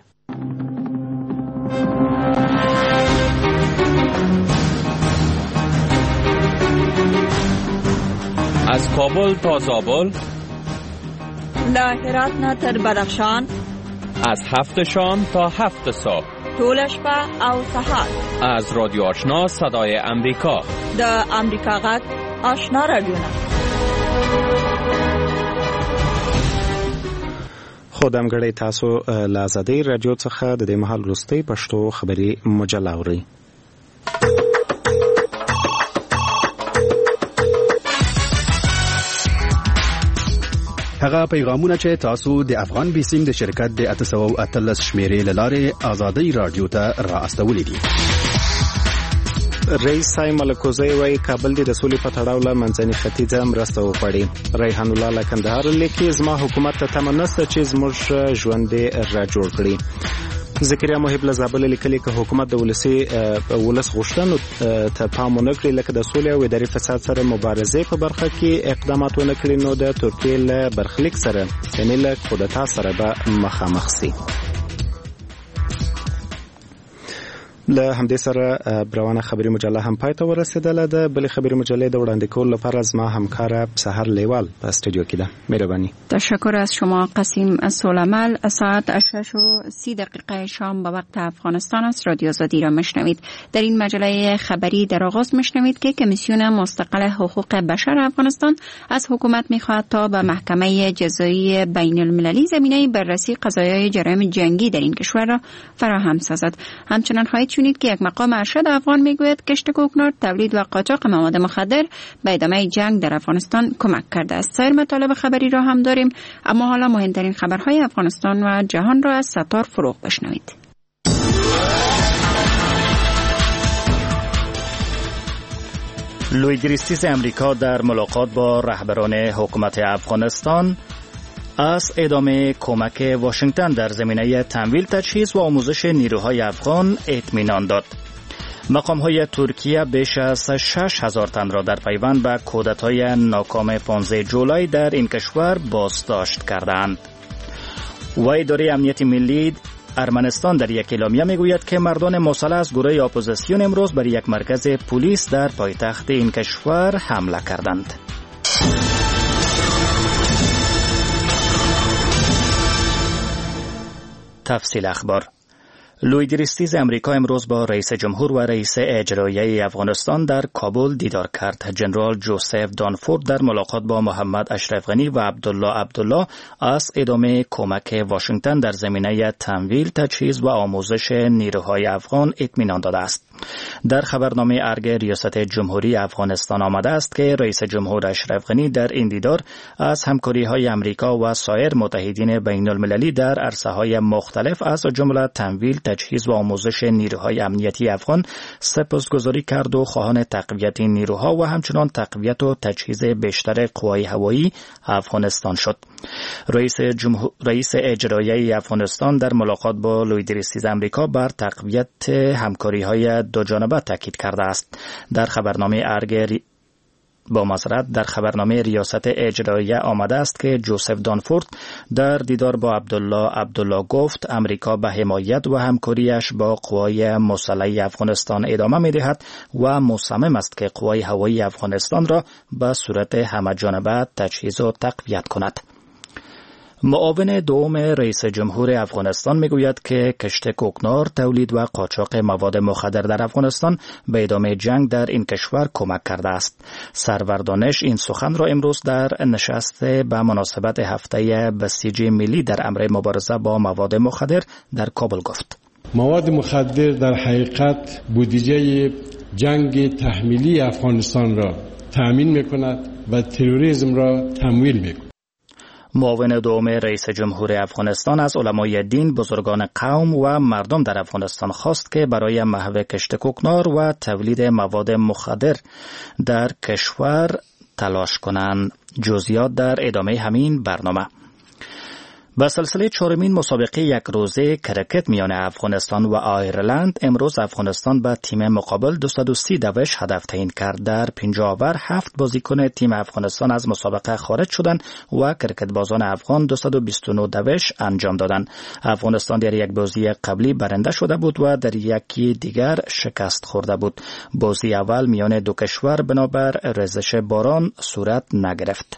از کابل تا زابل، له هرات نه تر بدخشان، از هفت شام تا هفت صبح، طول شپه او سحر، از رادیو آشنا صدای امریکا، د امریکا غږ آشنا رادیوونه. خودم غړي تاسو له ازادي رادیو څخه د دې مهال وروستۍ پښتو خبري مجله اورئ. هغه پیغامونه چې تاسو د افغان بیسینګ د شرکت د اته سوه او اتلس شمیرې له لارې آزادۍ رادیو ته را استولې دي. رئیس سای ملکوزی وايي کابل د رسولي په تړاو له منځني ختیځه مرسته وکړي. ریحان الله له کندهار لیکي زما حکومت ته تمه نشته چې زموږ ژوند را جوړ کړي. ذکریا محب له زابل لیکلي که حکومت د ولسی ولس غوښتنو ته پام ونه کړي لکه د سولې او اداري فساد سره مبارزې په برخه کې اقدامات ونه کړي نو د ترکیې له برخلیک سره یعنی له کودتا سره به مخامخ شي. له همدې سره بروانه خبري مجله هم پای ته ورسېدله. د بلې خبري مجلې د وړاندې کولو لپاره زما همکاره سحر لیوال په استودیو کې ده. مهرباني. تشکر از شما قاسم سولمل. ساعت شش و سی دقیقه شام به وقت افغانستان است. رادیو آزادی را مشنوید. در این مجله خبری در آغاز مشنوید که کمیسیون مستقل حقوق بشر افغانستان از حکومت می‌خواهد تا به محکمه جزایی بین المللی زمینه بررسی قضایای جرایم جنگی در این کشور را فراهم سازد. همچنین خواهید شنید که یک مقام ارشد افغان میگوید کشت کوکنار، تولید و قاچاق مواد مخدر به ادامه جنگ در افغانستان کمک کرده است. سایر مطالب خبری را هم داریم، اما حالا مهمترین خبرهای افغانستان و جهان را از ستار فروغ بشنوید. لوی گریستیس امریکا در ملاقات با رهبران حکومت افغانستان از ادامه کمک واشنگتن در زمینه تمویل، تجهیز و آموزش نیروهای افغان اطمینان داد. مقام‌های ترکیه بیش از شش هزار تن را در پیوند به کودتای ناکام پانزده جولای در این کشور بازداشت کردند. و اداره امنیت ملی ارمنستان در یک اعلامیه میگوید که مردان مسلح از گروه اپوزیسیون امروز بر یک مرکز پلیس در پایتخت این کشور حمله کردند. تفصیل اخبار. لوی گریستیز امریکا امروز با رئیس جمهور و رئیس اجرایی افغانستان در کابل دیدار کرد. جنرال جوزف دانفورد در ملاقات با محمد اشرف غنی و عبدالله عبدالله از ادامه کمک واشنگتن در زمینه تمویل، تجهیز و آموزش نیروهای افغان اطمینان داده است. در خبرنامه ارگ ریاست جمهوری افغانستان آمده است که رئیس جمهور اشرف غنی در این دیدار از همکاری‌های امریکا و سایر متحدین بین المللی در عرصه‌های مختلف از جمله تمویل، تجهیز و آموزش نیروهای امنیتی افغان سپاسگزاری کرد و خواهان تقویت نیروها و همچنان تقویت و تجهیز بیشتر قوای هوایی افغانستان شد. رئیس جمهور رئیس اجرایی افغانستان در ملاقات با لوی گریستیز امریکا بر تقویت همکاری‌های دو جانبه تاکید کرده است. در خبرنامه ارگ با معذرت در خبرنامه ریاست اجرایی آمده است که جوزف دانفورد در دیدار با عبدالله عبدالله گفت امریکا به حمایت و همکاریش با قوای مسلح افغانستان ادامه می‌دهد و مصمم است که قوای هوایی افغانستان را به صورت همه‌جانبه تجهیز و تقویت کند. معاون دوم رئیس جمهور افغانستان میگوید که کشت کوکنار، تولید و قاچاق مواد مخدر در افغانستان به ادامه جنگ در این کشور کمک کرده است. سرور دانش این سخن را امروز در نشست به مناسبت هفته بسیج ملی در امر مبارزه با مواد مخدر در کابل گفت. مواد مخدر در حقیقت بودجه جنگ تحمیلی افغانستان را تأمین میکند و تروریسم را تمویل میکند. معاون دوم رئیس جمهور افغانستان از علمای دین، بزرگان قوم و مردم در افغانستان خواست که برای محو کشت کوکنار و تولید مواد مخدر در کشور تلاش کنند. جزئیات در ادامه همین برنامه. به سلسله چهارمین مسابقه یک روزه کرکت میان افغانستان و آیرلند امروز افغانستان به تیم مقابل دویست و سی دوش هدف تعیین کرد. در پنجاه اوور هفت بازیکن تیم افغانستان از مسابقه خارج شدند و کرکت بازان افغان دویست و بیست و نه دوش انجام دادند. افغانستان در یک بازی قبلی برنده شده بود و در یکی دیگر شکست خورده بود. بازی اول میان دو کشور بنابر ریزش باران صورت نگرفت.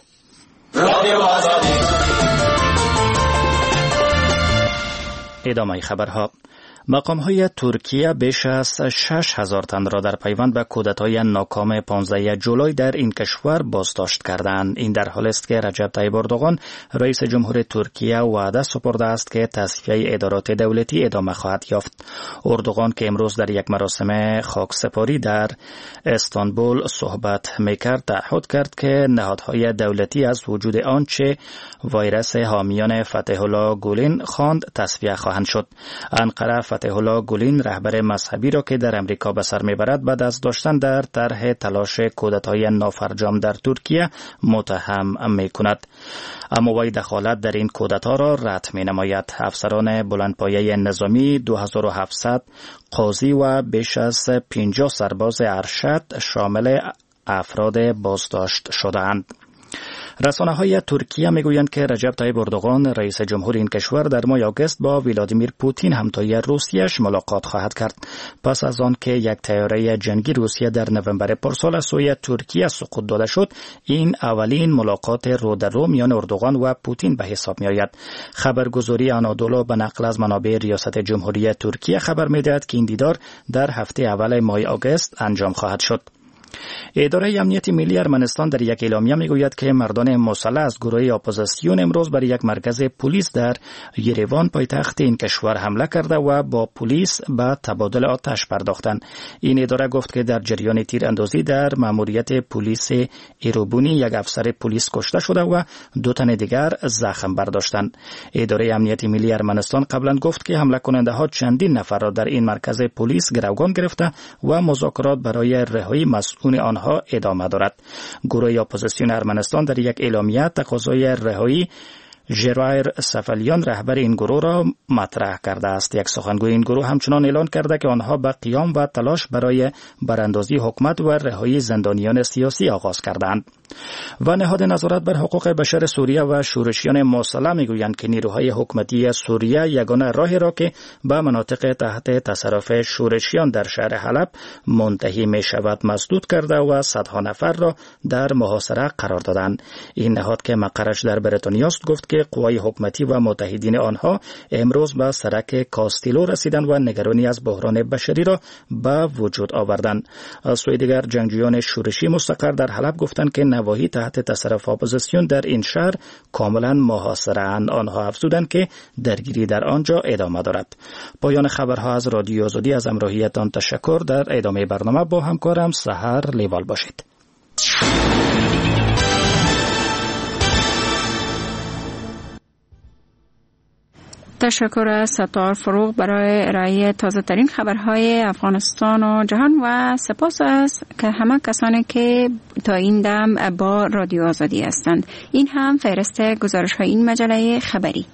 ادامه خبرها. مقام‌های ترکیه بیش از شش هزار تن را در پیوند به کودتای ناکام پانزده جولای در این کشور بازداشت کردند. این در حالی است که رجب طیب اردوغان رئیس جمهور ترکیه وعده سپرده است که تصفیه ادارات دولتی ادامه خواهد یافت. اردوغان که امروز در یک مراسم خاکسپاری در استانبول صحبت می‌کرد، تعهد کرد که نهادهای دولتی از وجود آنچه ویروس حامیان فتح الله گولین خواند تصفیه خواهند شد. انقره فتح الله گولین رهبر مذهبی را که در امریکا به سر میبرد بعد از داشتن در طرح تلاش کودتای نافرجام در ترکیه متهم میکند. اما وی دخالت در این کودتا را رد می نماید. افسران بلندپایه نظامی دو هزار و هفتصد قاضی و بیش از پنجاه سرباز ارشد شامل افراد بازداشت شدند. رسانه‌های ترکیه میگویند که رجب طیب اردوغان رئیس جمهور این کشور در ماه آگوست با ولادیمیر پوتین همتای روسیه‌اش ملاقات خواهد کرد. پس از آن که یک طیاره جنگی روسیه در نوامبر پارسال از سوی ترکیه سقوط داده شد، این اولین ملاقات رو در رو میان اردوغان و پوتین به حساب می‌آید. خبرگزاری آنادولو به نقل از منابع ریاست جمهوری ترکیه خبر می‌دهد که این دیدار در هفته اول ماه آگوست انجام خواهد شد. اداره امنیت ملی ارمنستان در یک اعلامیه میگوید که مردان مسلح از گروه اپوزیسیون امروز بر یک مرکز پلیس در یریوان پایتخت این کشور حمله کرده و با پلیس به تبادل آتش پرداختند. این اداره گفت که در جریان تیراندازی در ماموریت پلیس ایروبونی یک افسر پلیس کشته شده و دو تن دیگر زخم برداشتند. اداره امنیت ملی ارمنستان قبلا گفت که حمله کننده ها چندین نفر را در این مرکز پلیس گروگان گرفته و مذاکرات برای رهایی مسئول آنها ادامه دارد. گروه اپوزیسیون ارمنستان در یک اعلامیه تقاضای رهایی ژرایر سفلیان رهبر این گروه را مطرح کرده است. یک سخنگوی این گروه همچنان اعلان کرده که آنها به قیام و تلاش برای براندازی حکومت و رهایی زندانیان سیاسی آغاز کردند. و نهاد نظارت بر حقوق بشر سوریه و شورشیان مسلح میگویند که نیروهای حکومتی سوریه یگانه راهی را که به مناطق تحت تصرف شورشیان در شهر حلب منتهی می شود مسدود کرده و صدها نفر را در محاصره قرار دادند. این نهاد که مقرش در بریتانیا است گفت که قوای حکومتی و متحدین آنها امروز به سرک کاستیلو رسیدند و نگرانی از بحران بشری را به وجود آوردند. از سوی دیگر جنگجویان شورشی مستقر در حلب گفتند که نواحی تحت تصرف اپوزیسیون در این شهر کاملا محاصره اند. آنها افزودند که درگیری در آنجا ادامه دارد. پایان خبرها از رادیو آزادی. از همراهیتان تشکر. در ادامه برنامه با همکارم سحر لیوال باشید. تشکر از ستار فروغ برای ارائه تازه ترین خبرهای افغانستان و جهان و سپاس است که همه کسانی که تا این دم با رادیو آزادی هستند. این هم فهرست گزارش های این مجله خبری.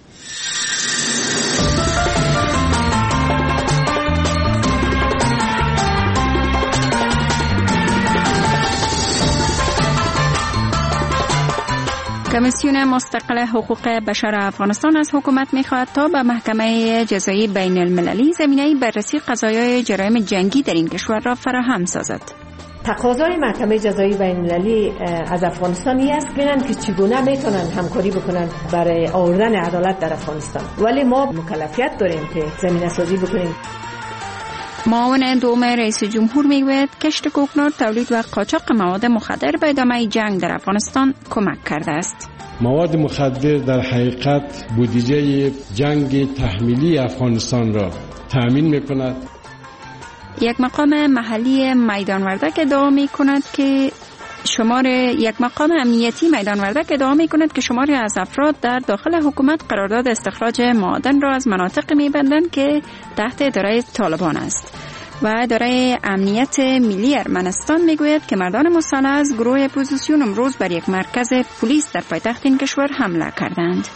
کمیسیون مستقل حقوق بشر افغانستان از حکومت می‌خواهد تا به محکمه جزایی بین المللی زمینه بررسی قضایای جرایم جنگی در این کشور را فراهم سازد. تقاضای محکمه جزایی بین المللی از افغانستان است ببینن که چگونه میتونن همکاری بکنن برای آوردن عدالت در افغانستان، ولی ما مکلفیت داریم که زمینه سازی بکنیم. معاون دوم رئیس جمهور میگوید کشت کوکنار، تولید و قاچاق مواد مخدر به ادامه جنگ در افغانستان کمک کرده است. مواد مخدر در حقیقت بودجه جنگ تحمیلی افغانستان را تأمین میکند. یک مقام محلی میدان وردک ادعا میکند که شمار یک مقام امنیتی میدان وردک ادعا میکند که شماری از افراد در داخل حکومت قرارداد استخراج معادن را از مناطق میبندند که تحت اداره طالبان است. و اداره امنیت ملی ارمنستان میگوید که مردان مسلح از گروه اپوزیسیون امروز بر یک مرکز پلیس در پایتخت این کشور حمله کردند.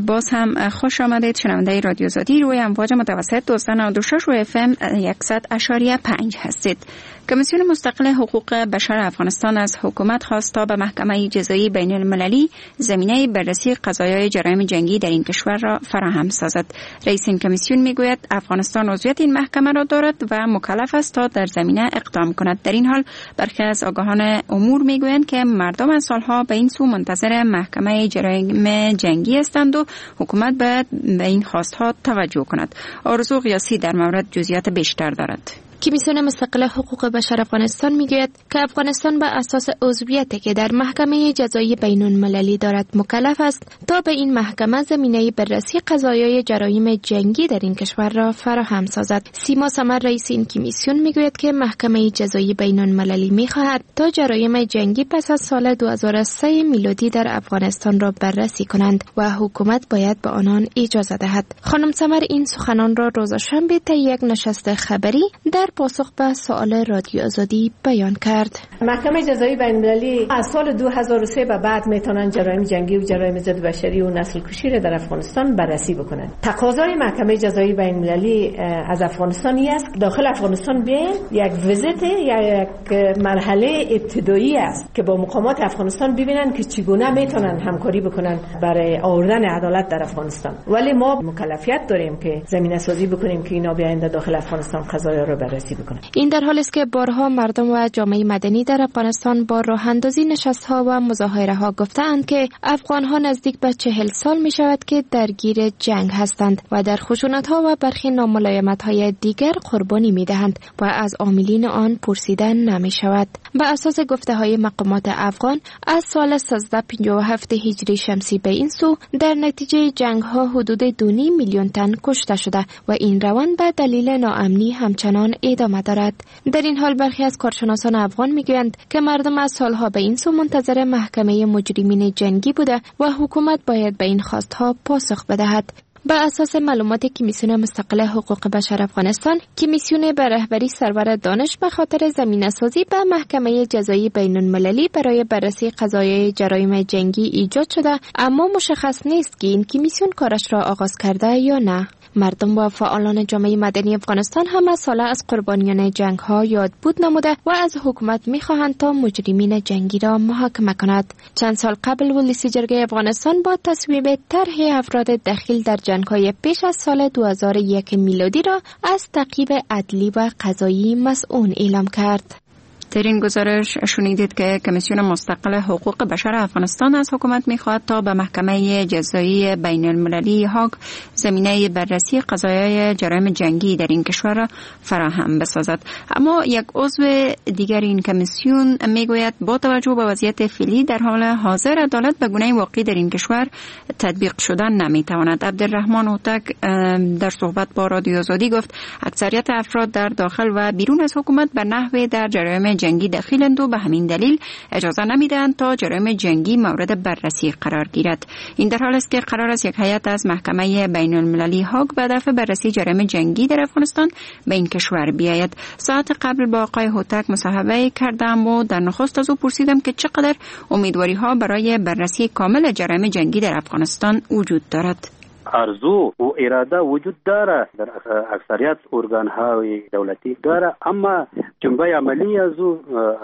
باز هم خوش آمدید شنونده رادیو آزادی روی امواج متوسط دویست و نود و شش و اف ام صد و اشاری پنج هستید. کمیسیون مستقل حقوق بشر افغانستان از حکومت خواست تا به محکمه جزایی بین المللی زمینه بررسی قضایای جرایم جنگی در این کشور را فراهم سازد. رئیس این کمیسیون میگوید افغانستان عضویت این محکمه را دارد و مکلف است تا در زمینه اقدام کند. در این حال برخی از آگاهان امور میگویند که مردم از سالها به این سو منتظر محکمه جرایم جنگی هستند و حکومت باید به این خواستها توجه کند. آرزو قیاسی در مورد جزئیات بیشتر دارد. کمیسیون مستقل حقوق بشر افغانستان میگوید که افغانستان به اساس عضویتی که در محکمه جزایی بین المللی دارد مکلف است تا به این محکمه زمینه بررسی قضایای جرایم جنگی در این کشور را فراهم سازد. سیما سمر رئیس این کمیسیون میگوید که محکمه جزایی بین المللی میخواهد تا جرایم جنگی پس از سال دو هزار و سه میلادی در افغانستان را بررسی کنند و حکومت باید به آنان اجازه دهد. خانم سمر این سخنان را روز شنبه طی یک نشست خبری در پاسخ به سوال رادیو آزادی بیان کرد. محکمه جزایی بین المللی از سال دو هزار و سه به بعد میتونن جرایم جنگی و جرایم ضد بشری و نسل کشی را در افغانستان بررسی بکنند. تقاضای محکمه جزایی بین المللی از افغانستان است داخل افغانستان بیاین یک ویزیت یا یک مرحله ابتدایی است که با مقامات افغانستان ببینن که چگونه میتونن همکاری بکنن برای آوردن عدالت در افغانستان. ولی ما مکلفیت داریم که زمینه سازی بکنیم که اینا بیاین داخل افغانستان قضایا را بررسی بکنن. این در حالی است که بارها مردم و جامعه مدنی در افغانستان با راه اندازی نشست‌ها و مظاهره‌ها گفتند که افغان‌ها نزدیک به چهل سال می شود که درگیر جنگ هستند و در خشونت‌ها و برخی ناملایمت‌های دیگر قربانی می‌دهند و از عاملین آن پرسیدن نمی شود. به اساس گفته‌های مقامات افغان از سال سیزده پنجاه و هفت هجری شمسی به این سو در نتیجه جنگ‌ها حدود دو و نیم میلیون تن کشته شده و این روند به دلیل ناامنی همچنان ادامه دارد. در این حال برخی از کارشناسان افغان میگویند که مردم از سالها به این سو منتظر محکمه مجرمین جنگی بوده و حکومت باید به این خواستها پاسخ بدهد. به اساس معلومات کمیسیون مستقل حقوق بشر افغانستان، کمیسیون به رهبری سرور دانش به خاطر زمینه‌سازی به محکمه جزایی بین المللی برای بررسی قضایای جرایم جنگی ایجاد شده، اما مشخص نیست که این کمیسیون کارش را آغاز کرده یا نه. مردم و فعالان جامعه مدنی افغانستان هم از ساله از قربانیان جنگ ها یاد بود نموده و از حکومت میخواهند تا مجرمین جنگی را محاکمه کند. چند سال قبل ولسی جرگه افغانستان با تصویب طرح افراد دخیل در جنگ های پیش از سال دو هزار و یک میلادی را از تعقیب عدلی و قضایی مسئول اعلام کرد. در این گزارش شنیدید که کمیسیون مستقل حقوق بشر افغانستان از حکومت می‌خواهد تا به محکمه جزایی بین المللی هاگ زمینه بررسی قضایای جرایم جنگی در این کشور را فراهم بسازد. اما یک عضو دیگر این کمیسیون میگوید با توجه به وضعیت فعلی در حال حاضر عدالت به گونه واقعی در این کشور تطبیق شدن نمی‌تواند. عبدالرحمن هوتک در صحبت با رادیو آزادی گفت اکثریت افراد در داخل و بیرون از حکومت به نحو در جرایم جنگی دخیلند و به همین دلیل اجازه نمیدهند تا جرایم جنگی مورد بررسی قرار گیرد. این در حالی است که قرار است یک هیئت از محکمه بین المللی هاگ به هدف بررسی جرایم جنگی در افغانستان به این کشور بیاید. ساعت قبل با آقای هوتک مصاحبه کردم و در نخست از او پرسیدم که چقدر امیدواری ها برای بررسی کامل جرایم جنگی در افغانستان وجود دارد. ارزو و اراده وجود داره در اکثریت ارگان های دولتی داره، اما جنبه عملی از او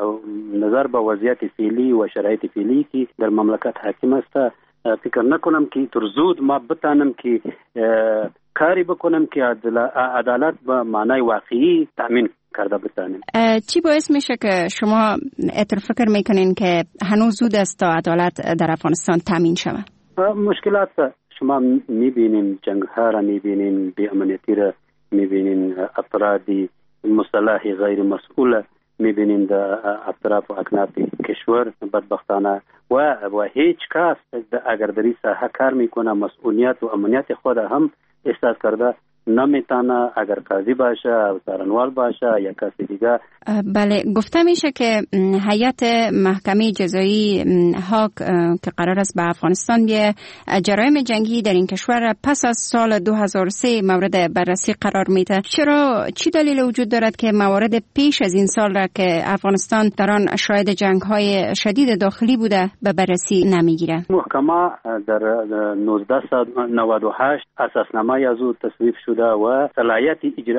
نظر به وضعیت فعلی و شرایط فعلی که در مملکت حاکم است فکر نکنم که تر زود ما بتانم که کاری بکنم که عدالت به معنای واقعی تامین کرده بتانیم. چی باعث میشه که شما اتر فکر میکنین که هنوز زود است تا عدالت در افغانستان تامین شود؟ مشکلات شما میبینین، جنگ ها را میبینین، بی امنیتی را میبینین، افرادی مصالح غیر مسئول میبینین در اطراف و اکناف کشور بدبختانه و و هیچ کس اگر در این ساحه کار میکنه مسئولیت و امنیت خود هم احساس کرده نمیتونه اگر قاضی باشه و سرنوال باشه یا کسی دیگه. بله، گفته میشه که هیئت محکمه جزایی هاگ که قرار است به افغانستان بیه جرایم جنگی در این کشور پس از سال دو هزار و سه مورد بررسی قرار میده. چرا چی دلیل وجود دارد که موارد پیش از این سال را که افغانستان در آن شاهد جنگ های شدید داخلی بوده به بررسی نمیگیره؟ محکمه در نوزده نود و هشت اساسنامه از او تصویب شده و صلاحیت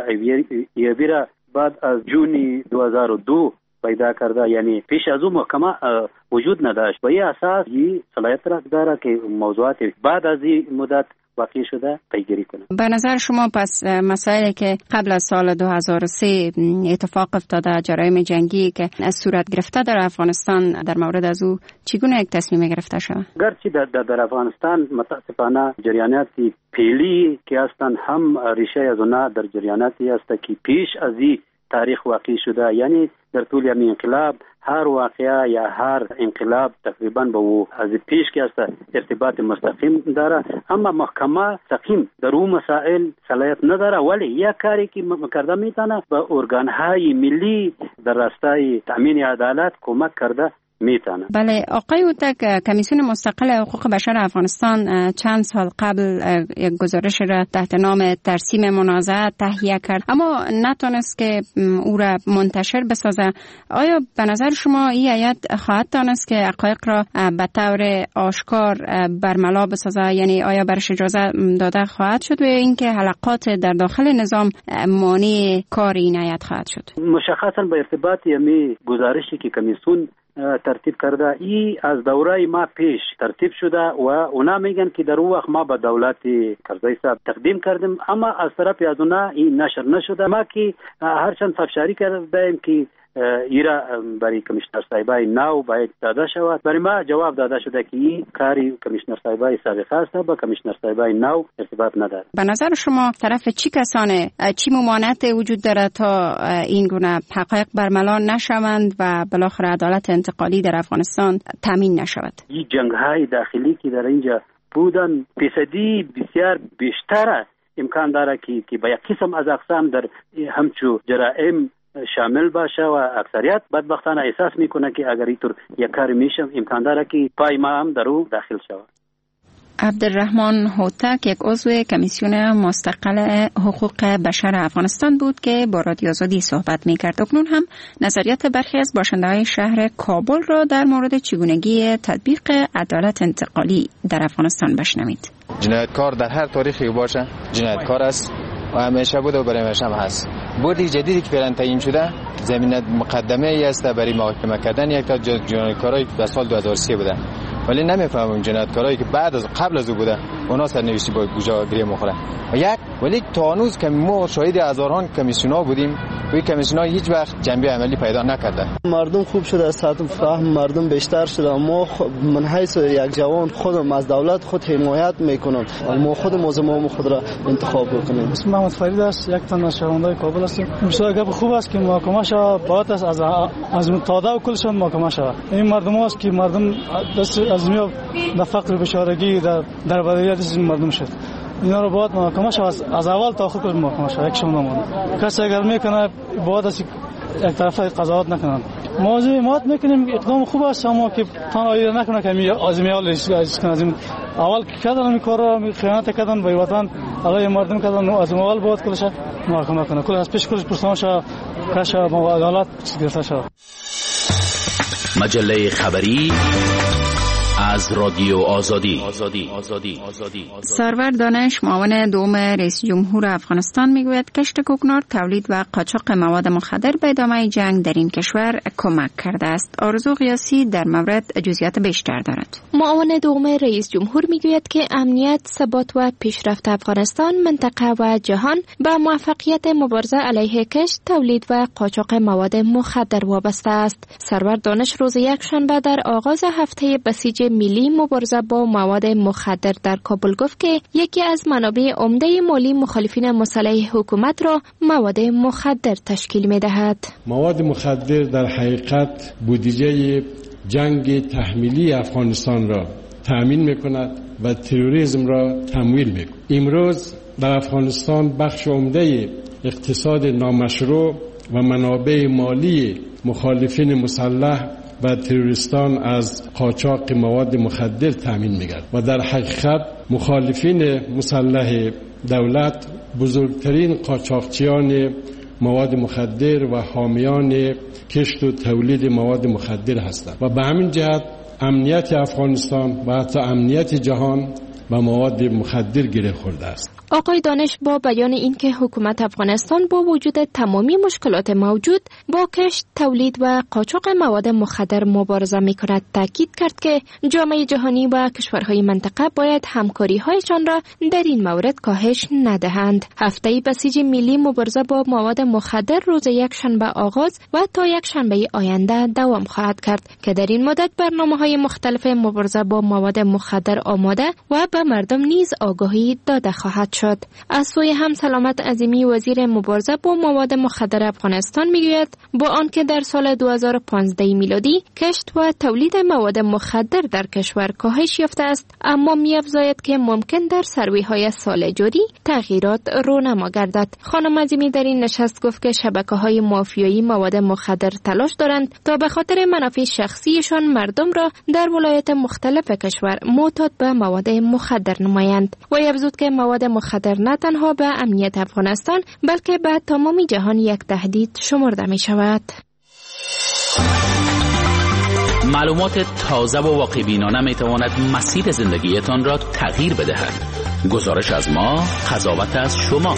اجرایی را بعد از جون دو هزار و دو پیدا کرده، یعنی پیش از اون محکمه وجود نداشت. به این اساس این صلاحیت را داره که موضوعات بعد از این مدت واقع شده پیگیری کنه. به نظر شما پس مسائلی که قبل از سال دو هزار و سه اتفاق افتاده، جرایم جنگی که از صورت گرفته در افغانستان، در مورد از او چگونه یک تصمیم گرفته شود؟ گرچه در, در, در افغانستان متاسفانه جریانات فعلی که هستند هم ریشه از اونها در جریاناتی است که پیش از این تاریخ واقع شده، یعنی در طول همین انقلاب هر واقعه یا هر انقلاب تقریبا به او از پیش که است ارتباط مستقیم داره، اما محکمه سقیم در اون مسائل صلاحیت نداره، ولی یک کاری که کرده میتونه به ارگانهای ملی در راستای تامین عدالت کمک کرده میتونه. بله، آقای اوتک، کمیسیون مستقل حقوق بشر افغانستان چند سال قبل یک گزارش را تحت نام ترسیم منازعه تهیه کرد، اما نتونست که او را منتشر بسازه. آیا به نظر شما این هیئت خواهد تانست که حقایق را به طور آشکار برملا بسازه؟ یعنی آیا برش اجازه داده خواهد شد و اینکه حلقات در داخل نظام مانع کار این هیئت خواهد شد؟ مشخصا به ارتباط یمی گزارشی که کمیسیون ترتیب کرده، ای از دوره ما پیش ترتیب شده و اونا میگن که در اون وقت ما به دولت کرزی صاحب تقدیم کردیم، اما از طرف از اونا این نشر نشده. ما که هرچند افشاری کردیم که ایرا برای کمیشنر صاحبای نو باید داده شود، برای ما جواب داده شده که این کاری کمیشنر صاحبای سابق است با کمیشنر صاحبای نو ارتباط نداره. به نظر شما طرف چی کسانه، چی ممانعت وجود داره تا این گونه حقایق برملا نشوند و بالاخره عدالت انتقالی در افغانستان تامین نشود؟ این جنگ‌های داخلی که در اینجا بودن فیصدی بسیار بیشتر امکان داره که که با یک قسم از اقسام در همچو جرائم شامل باشه و اکثریت بدبختانه احساس میکنه که اگر اینطور یک کار میشه امکان داره که پای ما هم در او داخل شود. عبدالرحمن هوتک، یک عضو کمیسیون مستقل حقوق بشر افغانستان بود که با رادیو آزادی صحبت میکرد. اکنون هم نظریات برخی از باشنده‌های شهر کابل را در مورد چگونگی تطبیق عدالت انتقالی در افغانستان بشنوید. جنایتکار در هر تاریخی باشه جنایتکار است و همیشه بوده و برای همیشه هم هست. بودی جدیدی که فعلا تعیین شده زمینه مقدمه ای است برای محاکمه کردن یک تا جنایتکارایی که در سال دو هزار و سه بوده، ولی نمیفهمم جنایتکارایی که بعد از قبل از او بوده اونا سرنوشتی با گوجا گریه مخوره و یک ولی تا هنوز که ما شاهد هزاران کمیسیون‌ها بودیم و این کمیسیون‌ها هیچ وقت جنبه عملی پیدا نکرده. مردم خوب شده، سطح فهم مردم بیشتر شده. ما من حیث یک جوان خودم از دولت خود حمایت میکنم، ما خود موضوع خود را انتخاب بکنیم. اسم محمد فرید است، یک تن از شهروندان کابل هستم. بسیار گپ خوب است که محاکمه شود، باید است از از متعاده و کلشان محاکمه شود. این مردم است که مردم دست از میاب در فقر بیچارگی در در بدیات از مردم شد. اینا رو باید محاکمه شود، از اول تا آخر محاکمه شود. یک شما نمونه کسی اگر میکنه باید است یک طرف قضاوت نکنن. موضوع مات میکنیم اقدام خوب است، اما که تنهایی نکنه که می آزمیال از اول کردن این کارا می خیانت کردن به وطن علیه مردم کردن، از اول باید کلش محاکمه کنه، کل از پیش کلش پرسان شود کاش عدالت گرفته شود. مجله خبری از رادیو آزادی. سرور دانش، معاون دوم رئیس جمهور افغانستان میگوید کشت کوکنار، تولید و قاچاق مواد مخدر به ادامه جنگ در این کشور کمک کرده است. آرزو قیاسی در مورد جزئیات بیشتر دارد. معاون دوم رئیس جمهور میگوید که امنیت، ثبات و پیشرفت افغانستان، منطقه و جهان به موفقیت مبارزه علیه کشت، تولید و قاچاق مواد مخدر وابسته است. سرور دانش روز یکشنبه در آغاز هفته بسیج ملی مبارزه با مواد مخدر در کابل گفت که یکی از منابع عمده مالی مخالفین مسلح حکومت را مواد مخدر تشکیل می‌دهد. مواد مخدر در حقیقت بودجه جنگ تحمیلی افغانستان را تأمین می‌کند و تروریسم را تمویل می‌کند. امروز در افغانستان بخش عمده اقتصاد نامشروع و منابع مالی مخالفین مسلح و تروریستان از قاچاق مواد مخدر تامین می‌گردد و در حقیقت مخالفین مسلح دولت بزرگترین قاچاقچیان مواد مخدر و حامیان کشت و تولید مواد مخدر هستند و به همین جهت امنیت افغانستان و حتی امنیت جهان و مواد مخدر گره خورده است. آقای دانش با بیان اینکه حکومت افغانستان با وجود تمامی مشکلات موجود با کشت، تولید و قاچاق مواد مخدر مبارزه می‌کند، تاکید کرد که جامعه جهانی و کشورهای منطقه باید همکاری‌هایشان را در این مورد کاهش ندهند. هفته بسیج ملی مبارزه با مواد مخدر روز یک شنبه آغاز و تا یک شنبه آینده دوام خواهد کرد که در این مدت برنامه‌های مختلف مبارزه با مواد مخدر آماده و به مردم نیز آگاهی داده خواهد شد. از سوی هم سلامت عظیمی وزیر مبارزه با مواد مخدر افغانستان میگوید با آنکه در سال دو هزار و پانزده میلادی کشت و تولید مواد مخدر در کشور کاهش یافته است، اما می‌افزاید که ممکن در سروی‌های سال جاری تغییرات رونما گردد. خانم عظیمی در این نشست گفت که شبکه‌های مافیایی مواد مخدر تلاش دارند تا به خاطر منافع شخصیشان مردم را در ولایات مختلف کشور معتاد به مواد مخدر نمایند و افزود که مواد مخدر نه تنها به امنیت افغانستان بلکه به تمامی جهان یک تهدید شمرده می شود. معلومات تازه و واقع بینانه می تواند مسیر زندگیتان را تغییر بدهد. گزارش از ما، قضاوت از شما.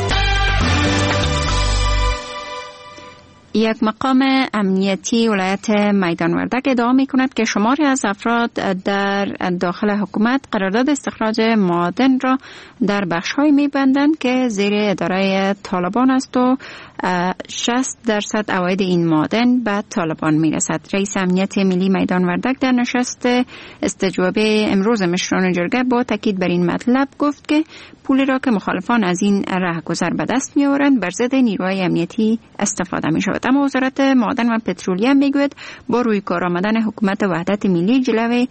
یک مقام امنیتی ولایت میدان وردک ادعا می کند که شماری از افراد در داخل حکومت قرارداد استخراج معادن را در بخش‌هایی می بندند که زیر اداره طالبان است و شصت درصد عواید این معادن به طالبان می رسد. رئیس امنیت ملی میدان وردک در نشست استجوابه امروز مشران جرگه با تاکید بر این مطلب گفت که پولی را که مخالفان از این راهگذر به دست می آورند بر ضد نیروهای امنیتی استفاده می شود. اما وزارت معادن و پترولیوم میگوید با روی کار آمدن حکومت وحدت ملی جلوه